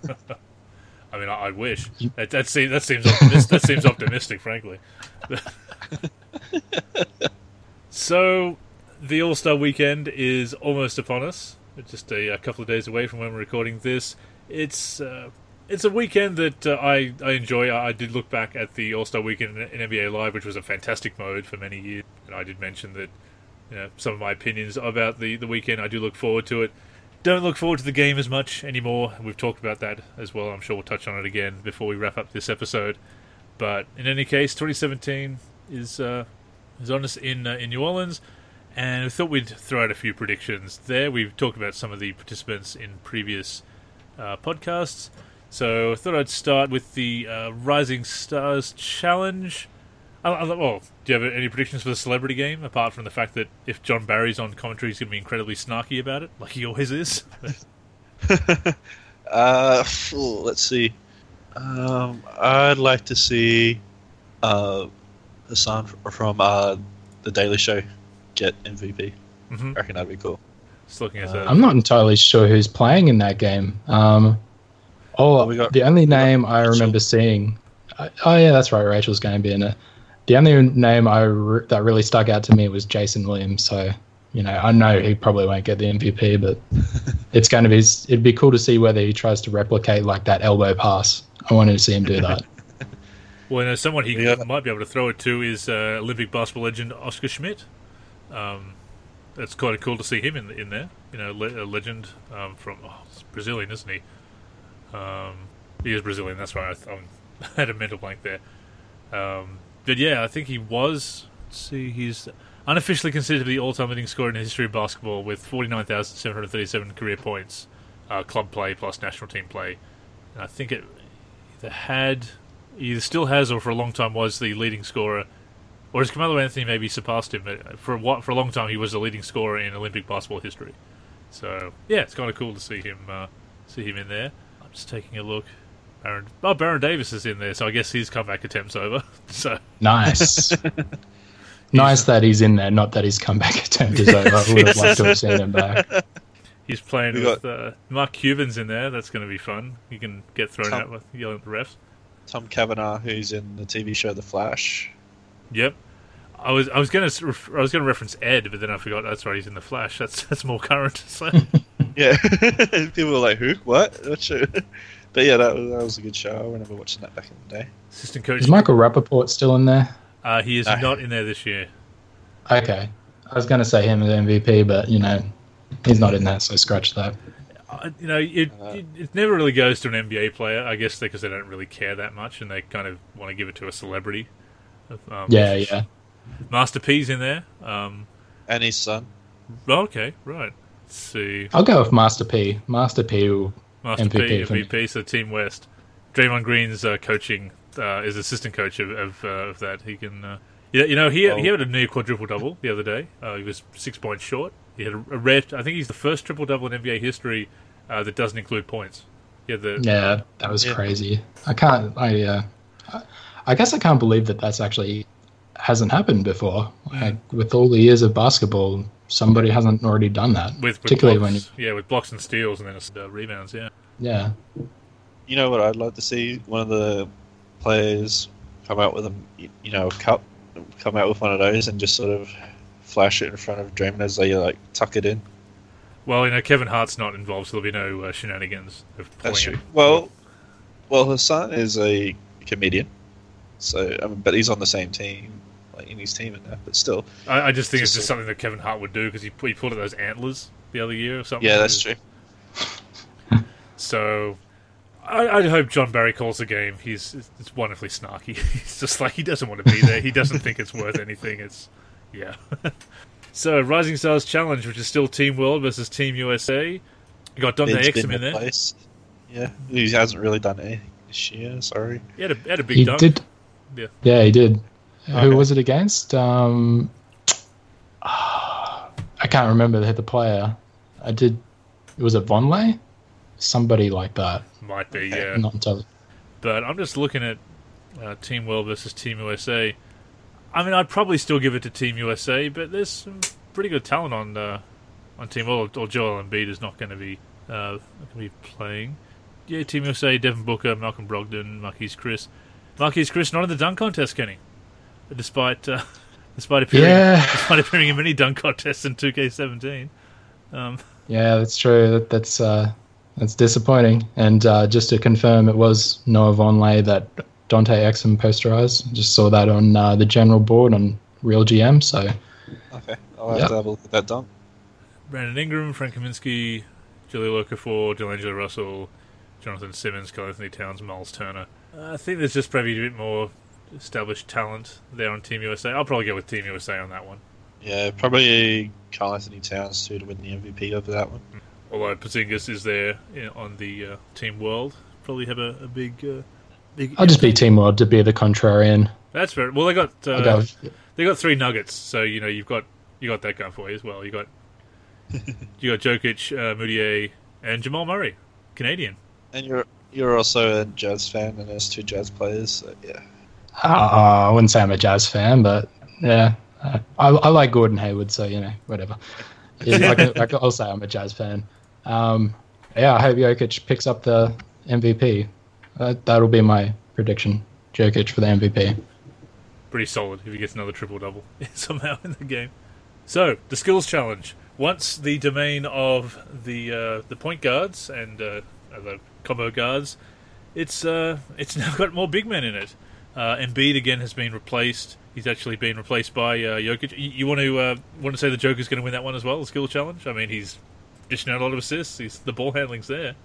Speaker 1: I mean, I, I wish. That, that, seems, that, seems optimistic, that seems optimistic, frankly. So, the All-Star Weekend is almost upon us. It's just a, a couple of days away from when we're recording this. It's uh, it's a weekend that uh, I, I enjoy. I, I did look back at the All-Star Weekend in, in N B A Live, which was a fantastic mode for many years. And I did mention that, you know, some of my opinions about the, the weekend, I do look forward to it. Don't look forward to the game as much anymore. We've talked about that as well. I'm sure we'll touch on it again before we wrap up this episode. But in any case, twenty seventeen is uh, is on us in uh, in New Orleans, and we thought we'd throw out a few predictions there. We've talked about some of the participants in previous uh, podcasts, so I thought I'd start with the uh, Rising Stars Challenge. I, I, well, do you have any predictions for the Celebrity Game, apart from the fact that if John Barry's on commentary, he's going to be incredibly snarky about it, like he always is?
Speaker 2: uh, let's see. Um, I'd like to see uh, Hassan from uh, The Daily Show get M V P.
Speaker 1: Mm-hmm.
Speaker 2: I reckon that'd be cool.
Speaker 1: Just looking at
Speaker 2: Uh,
Speaker 1: that.
Speaker 3: I'm not entirely sure who's playing in that game. Um, oh,
Speaker 2: Well, we got-
Speaker 3: the only
Speaker 2: we got
Speaker 3: name I
Speaker 2: Rachel.
Speaker 3: remember seeing. Uh, oh yeah, that's right. Rachel's going to be in it. The only name I re- that really stuck out to me was Jason Williams. So you know, I know he probably won't get the M V P, but it's going to be. It'd be cool to see whether he tries to replicate like that elbow pass. I wanted to see him do that.
Speaker 1: Well, you know, someone he
Speaker 2: Yeah.
Speaker 1: might be able to throw it to is uh, Olympic basketball legend Oscar Schmidt. Um, it's quite cool to see him in in there. You know, le- a legend um, from oh, he's Brazilian, isn't he? Um, he is Brazilian. That's right. I, I had a mental blank there. Um, but yeah, I think he was. Let's see, he's unofficially considered the all-time leading scorer in the history of basketball with forty-nine thousand seven hundred thirty-seven career points, uh, club play plus national team play. And I think it either had, either still has, or for a long time was the leading scorer. Or has Carmelo Anthony maybe surpassed him? But for what for a long time, he was the leading scorer in Olympic basketball history. So yeah, it's kind of cool to see him uh, see him in there. I'm just taking a look. Baron, oh, Baron Davis is in there, so I guess his comeback attempt's over. So
Speaker 3: Nice. Nice that he's in there, not that his comeback attempt is over. I would have liked to have seen him back.
Speaker 1: he's playing
Speaker 2: We
Speaker 1: with
Speaker 2: got-
Speaker 1: uh, Mark Cuban's in there. That's going to be fun. You can get thrown
Speaker 2: Tom-
Speaker 1: out with yelling at the refs.
Speaker 2: Tom Kavanagh, who's in the T V show The Flash.
Speaker 1: Yep. I was I was going to I was going to reference Ed, but then I forgot. That's right. He's in the Flash. That's that's more current. So.
Speaker 2: Yeah, people were like, "Who? What?" What show? But yeah, that was, that was a good show. I remember watching that back in the day.
Speaker 1: Assistant coach.
Speaker 3: Is Michael Rappaport still in there?
Speaker 1: Uh, he is
Speaker 2: Ah.
Speaker 1: not in there this year.
Speaker 3: Okay. I was going to say him as M V P, but, you know, he's not in there, so scratch that.
Speaker 1: Uh, you know, it, it it never really goes to an N B A player. I guess because they don't really care that much, and they kind of want to give it to a celebrity. Um,
Speaker 3: Yeah, yeah.
Speaker 1: Master P's in there. Um,
Speaker 2: And his son.
Speaker 1: oh, okay, right. Let's see.
Speaker 3: I'll go with Master P. Master P will
Speaker 1: Master
Speaker 3: M V P
Speaker 1: P,
Speaker 3: for me.
Speaker 1: M V P, so Team West. Draymond Green's uh, coaching uh, is assistant coach of of, uh, of that. He can, uh, yeah, you know, he
Speaker 2: Oh.
Speaker 1: he had a near quadruple double the other day. Uh, he was six points short. He had a, a rare. I think he's the first triple double in N B A history uh, that doesn't include points. Yeah, the
Speaker 3: Yeah, that was
Speaker 2: Yeah.
Speaker 3: crazy. I can't. I uh, I- I guess I can't believe that that's actually hasn't happened before. Like with all the years of basketball, somebody hasn't already done that.
Speaker 1: with, with
Speaker 3: particularly
Speaker 1: blocks,
Speaker 3: when you,
Speaker 1: yeah, with blocks and steals and then uh, rebounds. Yeah,
Speaker 3: yeah,
Speaker 2: You know what I'd like to see? One of the players come out with a you know a cup, come out with one of those and just sort of flash it in front of Draymond as they like tuck it in.
Speaker 1: well, you know, Kevin Hart's not involved, so there'll be no uh, shenanigans of pulling
Speaker 2: That's true.
Speaker 1: it.
Speaker 2: Well, well, his son is a comedian, so I mean, but he's on the same team, like in his team and that. But still,
Speaker 1: I, I just think it's
Speaker 2: Just
Speaker 1: just
Speaker 2: a-
Speaker 1: something that Kevin Hart would do because he, he pulled at those antlers the other year or something.
Speaker 2: yeah, that's true.
Speaker 1: So I, I hope John Barry calls the game. He's it's wonderfully snarky. He's just like he doesn't want to be there. He doesn't think it's worth anything. It's yeah. So Rising Stars Challenge, which is still Team World versus Team U S A. You got Dante
Speaker 2: Ben's
Speaker 1: Exum
Speaker 2: been
Speaker 1: in there.
Speaker 2: replaced. Yeah, he hasn't really done anything this year. Sorry.
Speaker 1: He had a, had a big
Speaker 3: he
Speaker 1: dunk.
Speaker 3: did.
Speaker 1: Yeah.
Speaker 3: Yeah, he did. Who
Speaker 2: Okay.
Speaker 3: was it against? Um, I can't remember the, the player. I did. Was it Vonleh? Somebody like that.
Speaker 1: Might be,
Speaker 2: Okay.
Speaker 1: yeah.
Speaker 3: Not entirely.
Speaker 1: But I'm just looking at uh, Team World versus Team U S A. I mean, I'd probably still give it to Team U S A, but there's some pretty good talent on uh, on Team World. Or Joel Embiid is not going to be uh, not going to be playing. Yeah, Team U S A: Devin Booker, Malcolm Brogdon, Marquise Chris. Marquise Chris not in the dunk contest, Kenny, despite uh, despite appearing
Speaker 3: Yeah.
Speaker 1: despite appearing in many dunk contests in two K seventeen. Um,
Speaker 3: Yeah, that's true. That, that's uh, that's disappointing. And uh, just to confirm, it was Noah Vonleh that Dante Exum posterized. Just saw that on uh, the general board on Real G M. So
Speaker 2: Okay, I'll have
Speaker 3: Yeah.
Speaker 2: to have a look at that dunk.
Speaker 1: Brandon Ingram, Frank Kaminsky, Jaleel Okafor, Delangelo Russell, Jonathan Simmons, Karl Anthony Towns, Miles Turner. Uh, I think there's just probably a bit more established talent there on Team U S A. I'll probably go with Team U S A on that one.
Speaker 2: Yeah, probably Karl Anthony Towns too to win the M V P over that one.
Speaker 1: Although Porzingis is there in, on the uh, Team World, probably have a, a big, uh, big.
Speaker 3: I'll just be Team World to be the contrarian.
Speaker 1: That's very well. They got
Speaker 3: I'll
Speaker 1: uh,
Speaker 3: go,
Speaker 1: they got three Nuggets, so you know you've got you got that going for you as well. You got you got Jokic, uh, Moutier, and Jamal Murray, Canadian.
Speaker 2: And you're you're also a Jazz fan, and there's two Jazz players. So yeah,
Speaker 3: uh, I wouldn't say I'm a Jazz fan, but yeah, uh, I, I like Gordon Hayward, so you know, whatever. Yeah, I can, I can, I'll say I'm a Jazz fan. Um, yeah, I hope Jokic picks up the M V P. Uh, that'll be my prediction. Jokic for the M V P.
Speaker 1: Pretty solid if he gets another triple-double somehow in the game. So, the skills challenge. Once the domain of the uh, the point guards and uh, the combo guards, it's uh, it's now got more big men in it. Uh, Embiid again has been replaced. He's actually been replaced by uh, Jokic. You, you want to uh, want to say the Joker's going to win that one as well, the skill challenge? I mean, he's dishing out a lot of assists. He's, the ball handling's there.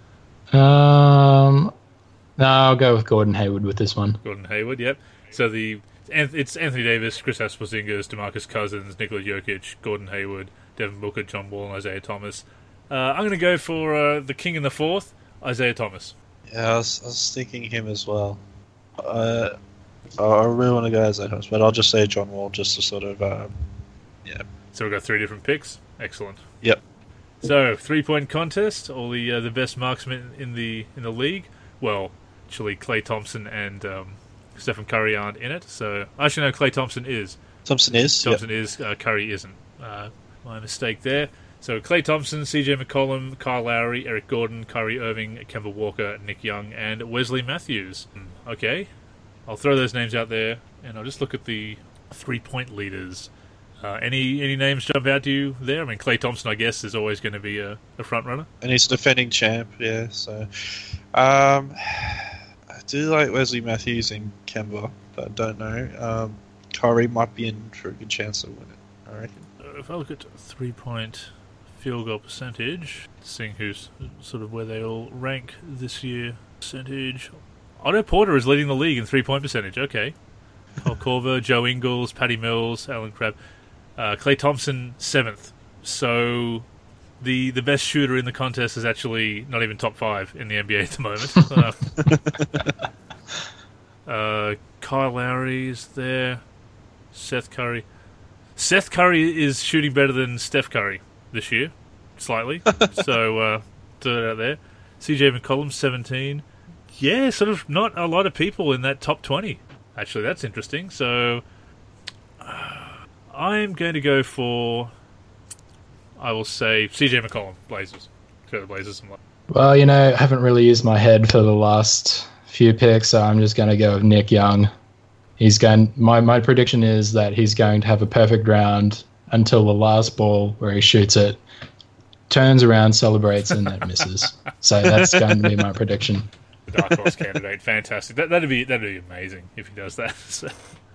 Speaker 3: Um, no, I'll go with Gordon Hayward with this one.
Speaker 1: Gordon Hayward, yep. So the it's Anthony Davis, Kristaps Porzingis, DeMarcus Cousins, Nikola Jokic, Gordon Hayward, Devin Booker, John Wall, and Isaiah Thomas. Uh, I'm going to go for uh, the king in the fourth, Isaiah Thomas.
Speaker 2: Yeah, I was, I was thinking him as well. Uh, I really want to go Isaiah Thomas, but I'll just say John Wall just to sort of, um, yeah.
Speaker 1: So we've got three different picks. Excellent.
Speaker 2: Yep.
Speaker 1: So three-point contest. All the uh, the best marksmen in the in the league. Well, actually, Klay Thompson and um, Stephen Curry aren't in it. So actually, no, Klay Thompson is.
Speaker 2: Thompson is.
Speaker 1: Thompson
Speaker 2: yep.
Speaker 1: is. Uh, Curry isn't. Uh, my mistake there. So Klay Thompson, C J McCollum, Kyle Lowry, Eric Gordon, Kyrie Irving, Kemba Walker, Nick Young, and Wesley Matthews. Okay, I'll throw those names out there, and I'll just look at the three-point leaders. Uh, any any names jump out to you there? I mean, Klay Thompson, I guess, is always going to be a, a front runner.
Speaker 2: And he's defending champ, yeah. So, um, I do like Wesley Matthews and Kemba, but I don't know. Um, Kyrie might be in for a good chance to win it, I reckon.
Speaker 1: Uh, if I look at three-point field goal percentage, seeing who's sort of where they all rank this year, percentage. Otto Porter is leading the league in three-point percentage. Okay, Kyle Korver, Joe Ingles, Patty Mills, Alan Crabb. Uh, Klay Thompson, seventh. So the the best shooter in the contest is actually not even top five in the N B A at the moment. uh, uh, Kyle Lowry's there. Seth Curry. Seth Curry is shooting better than Steph Curry this year, slightly. so uh, throw that out there. C J McCollum, seventeen. Yeah, sort of not a lot of people in that top twenty. Actually, that's interesting. So I'm going to go for, I will say, C J McCollum, Blazers. Go the Blazers some love.
Speaker 3: Well, you know, I haven't really used my head for the last few picks, so I'm just going to go with Nick Young. He's going. My, my prediction is that he's going to have a perfect round until the last ball where he shoots it, turns around, celebrates, and then misses. So that's going to be my prediction.
Speaker 1: The dark horse candidate, fantastic. That, that'd be that'd be amazing if he does that. So.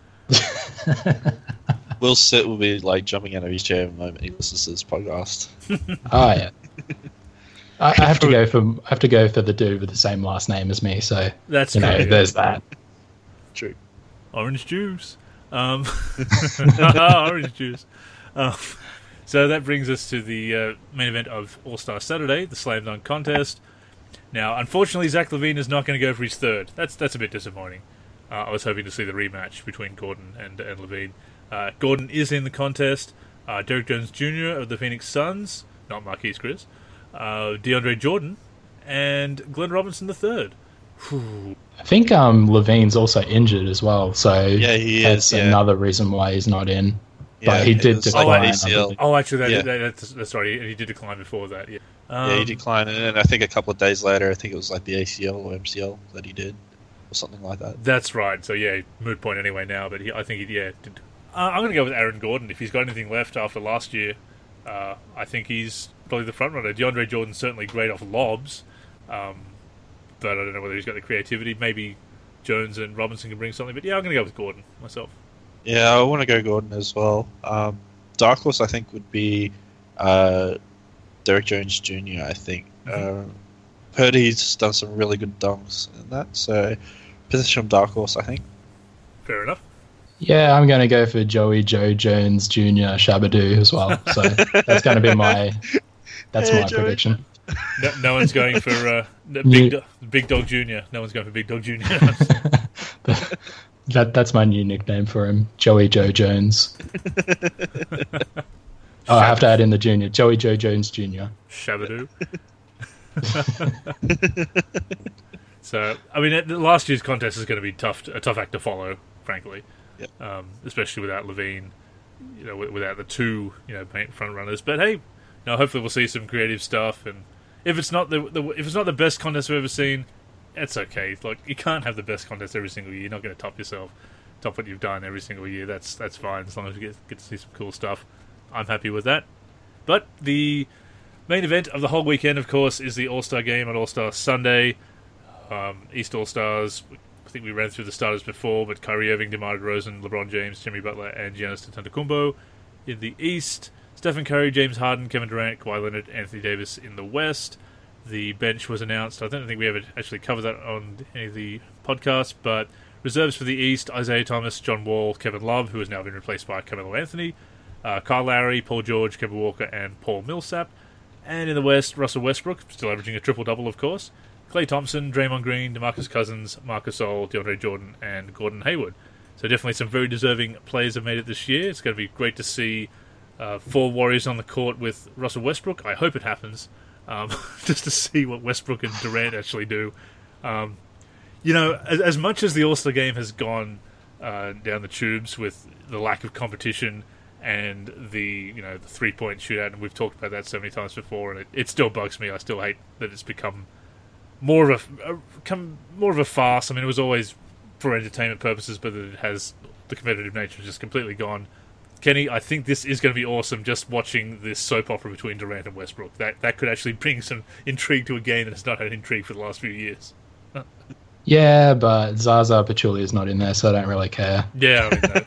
Speaker 2: Will Sit will be like jumping out of his chair the moment he listens to this podcast.
Speaker 3: Oh yeah. I, I have to go for I have to go for the dude with the same last name as me. So
Speaker 1: that's
Speaker 3: you know,
Speaker 1: great.
Speaker 3: There's that.
Speaker 2: True.
Speaker 1: Orange juice. Um, orange juice. Um, so that brings us to the uh, main event of All-Star Saturday, the Slam Dunk Contest. Now, unfortunately, Zach LaVine is not going to go for his third. That's that's a bit disappointing. Uh, I was hoping to see the rematch between Gordon and, and LaVine. Uh, Gordon is in the contest. Uh, Derrick Jones Junior of the Phoenix Suns, not Marquise Chris, uh, DeAndre Jordan, and Glenn Robinson the third.
Speaker 3: I think um, Levine's also injured as well, so
Speaker 2: yeah, he
Speaker 3: that's
Speaker 2: is, yeah.
Speaker 3: another reason why he's not in.
Speaker 2: Yeah,
Speaker 3: but he did decline.
Speaker 2: A C L.
Speaker 1: Oh, actually, that,
Speaker 2: yeah.
Speaker 1: that, that's, that's right. He, he did decline before that. Yeah, um,
Speaker 2: yeah, he declined, and then I think a couple of days later, I think it was like the A C L or M C L that he did, or something like that.
Speaker 1: That's right. So yeah, moot point anyway now. But he, I think he yeah. Did. Uh, I'm going to go with Aaron Gordon if he's got anything left after last year. Uh, I think he's probably the front runner. DeAndre Jordan's certainly great off lobs, um, but I don't know whether he's got the creativity. Maybe Jones and Robinson can bring something. But yeah, I'm going to go with Gordon myself.
Speaker 2: Yeah, I want to go Gordon as well. Um, Dark horse, I think, would be uh, Derrick Jones Junior, I think. Mm-hmm. Uh, heard he's done some really good dunks in that, so position of Dark horse, I think.
Speaker 1: Fair enough.
Speaker 3: Yeah, I'm going to go for Joey Joe Jones Junior Shabadoo as well. So that's going to be my that's
Speaker 2: hey,
Speaker 3: my
Speaker 2: Joey.
Speaker 3: prediction.
Speaker 1: No, no one's going for uh, Big, Do- Big Dog Junior No one's going for Big Dog Junior
Speaker 3: that that's my new nickname for him, Joey Joe Jones. Oh, I have to add in the junior, Joey Joe Jones Junior
Speaker 1: Shabadoo. So, I mean, the last year's contest is going to be tough, a tough act to follow, frankly.
Speaker 2: Yep.
Speaker 1: Um, especially without LaVine, you know, without the two, you know, front runners. But hey, you know, hopefully we'll see some creative stuff. And if it's not the, the if it's not the best contest I've ever seen, it's okay. Like, you can't have the best contest every single year. You're not going to top yourself, top what you've done every single year. That's that's fine as long as you get get to see some cool stuff. I'm happy with that. But the main event of the whole weekend, of course, is the All-Star Game on All-Star Sunday. Um, East All-Stars, I think we ran through the starters before, but Kyrie Irving, DeMar DeRozan, LeBron James, Jimmy Butler, and Giannis Antetokounmpo in the East. Stephen Curry, James Harden, Kevin Durant, Kawhi Leonard, Anthony Davis in the West. The bench was announced. I don't think we ever actually covered that on any of the podcasts, but reserves for the East, Isaiah Thomas, John Wall, Kevin Love, who has now been replaced by Carmelo Anthony, uh, Kyle Lowry, Paul George, Kemba Walker, and Paul Millsap. And in the West, Russell Westbrook, still averaging a triple-double, of course. Klay Thompson, Draymond Green, DeMarcus Cousins, Marc Gasol, DeAndre Jordan, and Gordon Hayward. So definitely some very deserving players have made it this year. It's going to be great to see uh, four Warriors on the court with Russell Westbrook. I hope it happens, um, just to see what Westbrook and Durant actually do. Um, you know, as, as much as the All-Star Game has gone uh, down the tubes with the lack of competition and the you know the three-point shootout, and we've talked about that so many times before, and it, it still bugs me. I still hate that it's become more of a, a come more of a farce. I mean, it was always for entertainment purposes, but it has the competitive nature just completely gone. Kenny, I think this is going to be awesome. Just watching this soap opera between Durant and Westbrook, that that could actually bring some intrigue to a game that has not had intrigue for the last few years.
Speaker 3: Yeah, but Zaza Pachulia is not in there, so I don't really care.
Speaker 1: Yeah, I mean, no,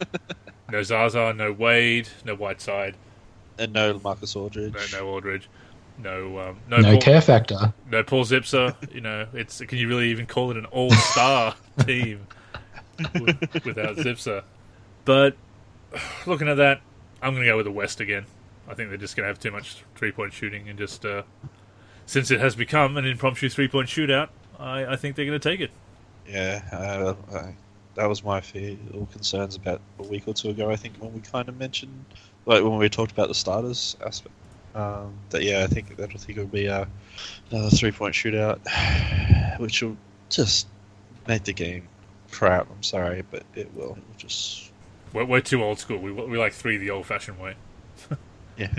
Speaker 1: no Zaza, no Wade, no Whiteside,
Speaker 2: and no Marcus Aldridge.
Speaker 1: No, no Aldridge. No, um, no,
Speaker 3: no
Speaker 1: Paul,
Speaker 3: care factor.
Speaker 1: No Paul Zipser. You know, it's can you really even call it an all-star team with, without Zipser? But looking at that, I'm going to go with the West again. I think they're just going to have too much three-point shooting, and just uh, since it has become an impromptu three-point shootout, I, I think they're going to take it.
Speaker 2: Yeah, uh, I, that was my fear or concerns about a week or two ago. I think when we kind of mentioned, like when we talked about the starters aspect. Um, that yeah, I think that I think it'll be uh, another three-point shootout, which will just make the game crap. I'm sorry, but it will. It will just.
Speaker 1: We're, we're too old school. We we like three the old-fashioned way.
Speaker 2: Yeah.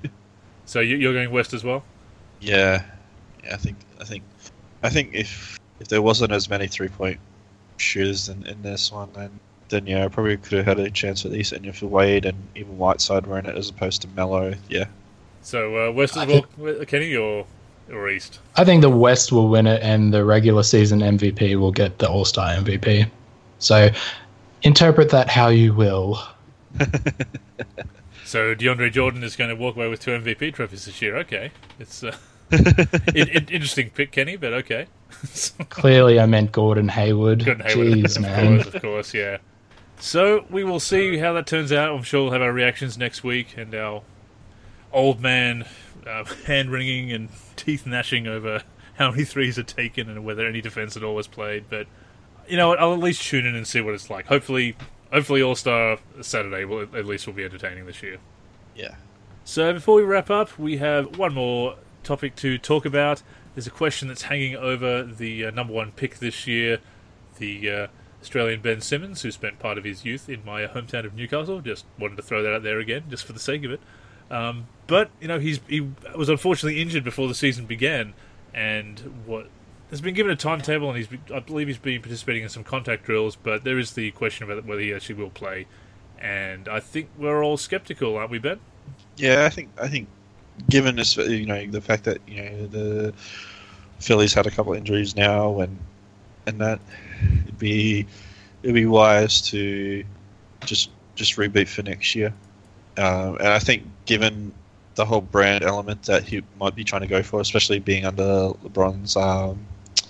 Speaker 1: So you, you're going West as well?
Speaker 2: Yeah, yeah. I think I think I think if if there wasn't as many three-point shooters in, in this one, then then yeah, I probably could have had a chance at least. And if Wade and even Whiteside were in it as opposed to Melo, yeah.
Speaker 1: So uh, West as well, Kenny, or or East?
Speaker 3: I think the West will win it, and the regular season M V P will get the All-Star M V P. So interpret that how you will.
Speaker 1: So DeAndre Jordan is going to walk away with two M V P trophies this year. Okay, it's uh, it, it, interesting pick, Kenny, but okay.
Speaker 3: Clearly, I meant Gordon Hayward.
Speaker 1: Gordon Hayward,
Speaker 3: Jeez,
Speaker 1: of
Speaker 3: man.
Speaker 1: course, of course, yeah. So we will see how that turns out. I'm sure we'll have our reactions next week and our old man uh, hand-wringing and teeth-gnashing over how many threes are taken and whether any defense at all was played. But, you know what, I'll at least tune in and see what it's like. Hopefully, hopefully All-Star Saturday will at least will be entertaining this year.
Speaker 2: Yeah.
Speaker 1: So before we wrap up, we have one more topic to talk about. There's a question that's hanging over the uh, number one pick this year, the uh, Australian Ben Simmons, who spent part of his youth in my hometown of Newcastle. Just wanted to throw that out there again, just for the sake of it. Um, but you know he's he was unfortunately injured before the season began, and what has been given a timetable, and he's I believe he's been participating in some contact drills. But there is the question about whether he actually will play, and I think we're all skeptical, aren't we, Ben?
Speaker 2: Yeah, I think I think given this, you know, the fact that you know the Phillies had a couple of injuries now, and and that it'd be it'd be wise to just just reboot for next year. Um, and I think given the whole brand element that he might be trying to go for, especially being under LeBron's um,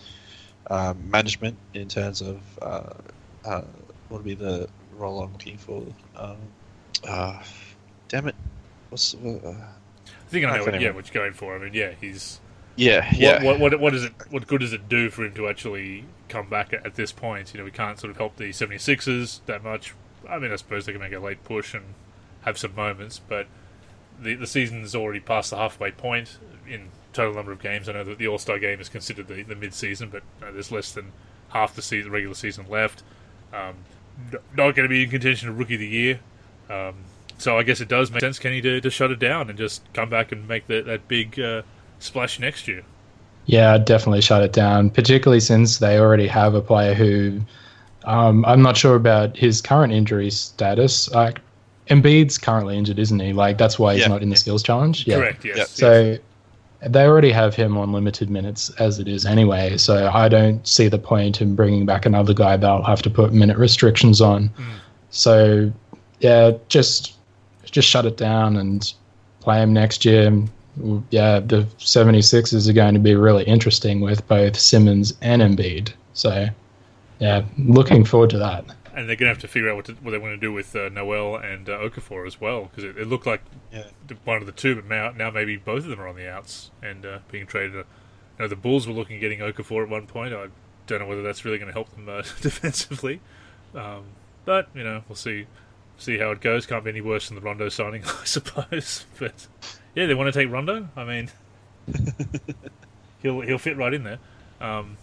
Speaker 2: um, management in terms of uh, uh, what would be the role I'm looking for? Um, uh, damn it, what's uh,
Speaker 1: I think I know what, yeah, what you're going for. I mean, yeah, he's
Speaker 2: yeah, yeah.
Speaker 1: What, what, what, what does it? What good does it do for him to actually come back at, at this point? You know, we can't sort of help the seventy-sixers that much. I mean, I suppose they can make a late push and have some moments, but the the season's already past the halfway point in total number of games. I know that the All-Star game is considered the, the mid-season, but you know, there's less than half the season, regular season left. Um, not going to be in contention of Rookie of the Year. Um, So I guess it does make sense, Kenny, to, to shut it down and just come back and make that, that big uh, splash next year.
Speaker 3: Yeah, I'd definitely shut it down, particularly since they already have a player who, um, I'm not sure about his current injury status. Like, Embiid's currently injured, isn't he? Like, that's why he's
Speaker 2: Yeah.
Speaker 3: not in the skills challenge. Yeah.
Speaker 1: Correct, yes.
Speaker 2: Yep.
Speaker 3: So
Speaker 1: yes.
Speaker 3: they already have him on limited minutes as it is anyway, so I don't see the point in bringing back another guy they'll have to put minute restrictions on.
Speaker 1: Mm.
Speaker 3: So, yeah, just just shut it down and play him next year. Yeah, the seventy-sixers are going to be really interesting with both Simmons and Embiid. So, yeah, looking forward to that.
Speaker 1: And they're going to have to figure out what, to, what they want to do with uh, Noel and uh, Okafor as well, because it, it looked like
Speaker 2: Yeah.
Speaker 1: the- one of the two, but now now maybe both of them are on the outs and uh, being traded. You know, the Bulls were looking at getting Okafor at one point. I don't know whether that's really going to help them uh, defensively, um, but you know, we'll see see how it goes. Can't be any worse than the Rondo signing, I suppose. But yeah, they want to take Rondo. I mean, he'll he'll fit right in there. Um,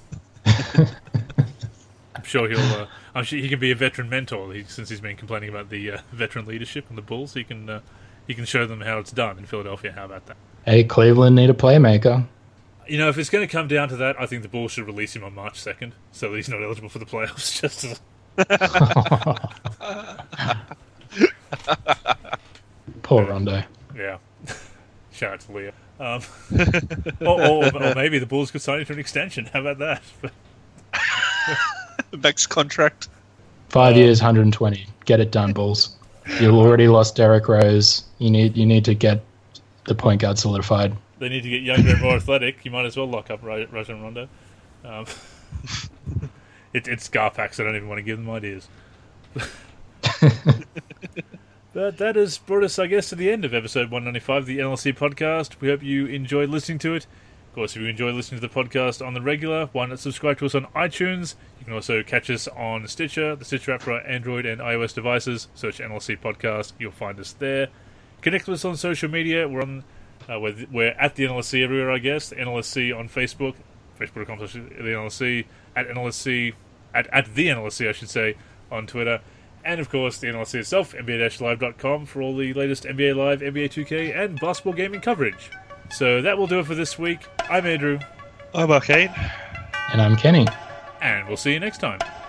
Speaker 1: I'm sure he'll. Uh, I'm sure he can be a veteran mentor. He, since he's been complaining about the uh, veteran leadership in the Bulls, he can uh, he can show them how it's done in Philadelphia. How about that?
Speaker 3: Hey, Cleveland need a playmaker.
Speaker 1: You know, if it's going to come down to that, I think the Bulls should release him on March second, so that he's not eligible for the playoffs. Just as
Speaker 3: Poor Rondo.
Speaker 1: yeah, shout out to Leah. Um, or, or, or maybe the Bulls could sign him to an extension. How about that?
Speaker 2: Max contract.
Speaker 3: Five
Speaker 1: Uh,
Speaker 3: years, one hundred twenty. Get it done, Bulls. You already lost Derrick Rose. You need you need to get the point guard solidified.
Speaker 1: They need to get younger and more athletic. You might as well lock up Ra- Rajon Rondo. Um, it, it's Scarpax. I don't even want to give them ideas. But that has brought us, I guess, to the end of episode one ninety-five of the N L C podcast. We hope you enjoyed listening to it. Of course, if you enjoy listening to the podcast on the regular, why not subscribe to us on iTunes? You can also catch us on Stitcher, the Stitcher app for Android and iOS devices. Search N L C Podcast. You'll find us there. Connect with us on social media. We're on, uh, we're, we're at the N L S C everywhere, I guess. N L S C on Facebook, facebook dot com slash the N L S C, at N L S C, at, at the N L S C, I should say, on Twitter. And, of course, the N L S C itself, N B A live dot com, for all the latest N B A Live, N B A two K, and basketball gaming coverage. So that will do it for this week. I'm Andrew.
Speaker 2: I'm Arcane.
Speaker 3: And I'm Kenny.
Speaker 1: And we'll see you next time.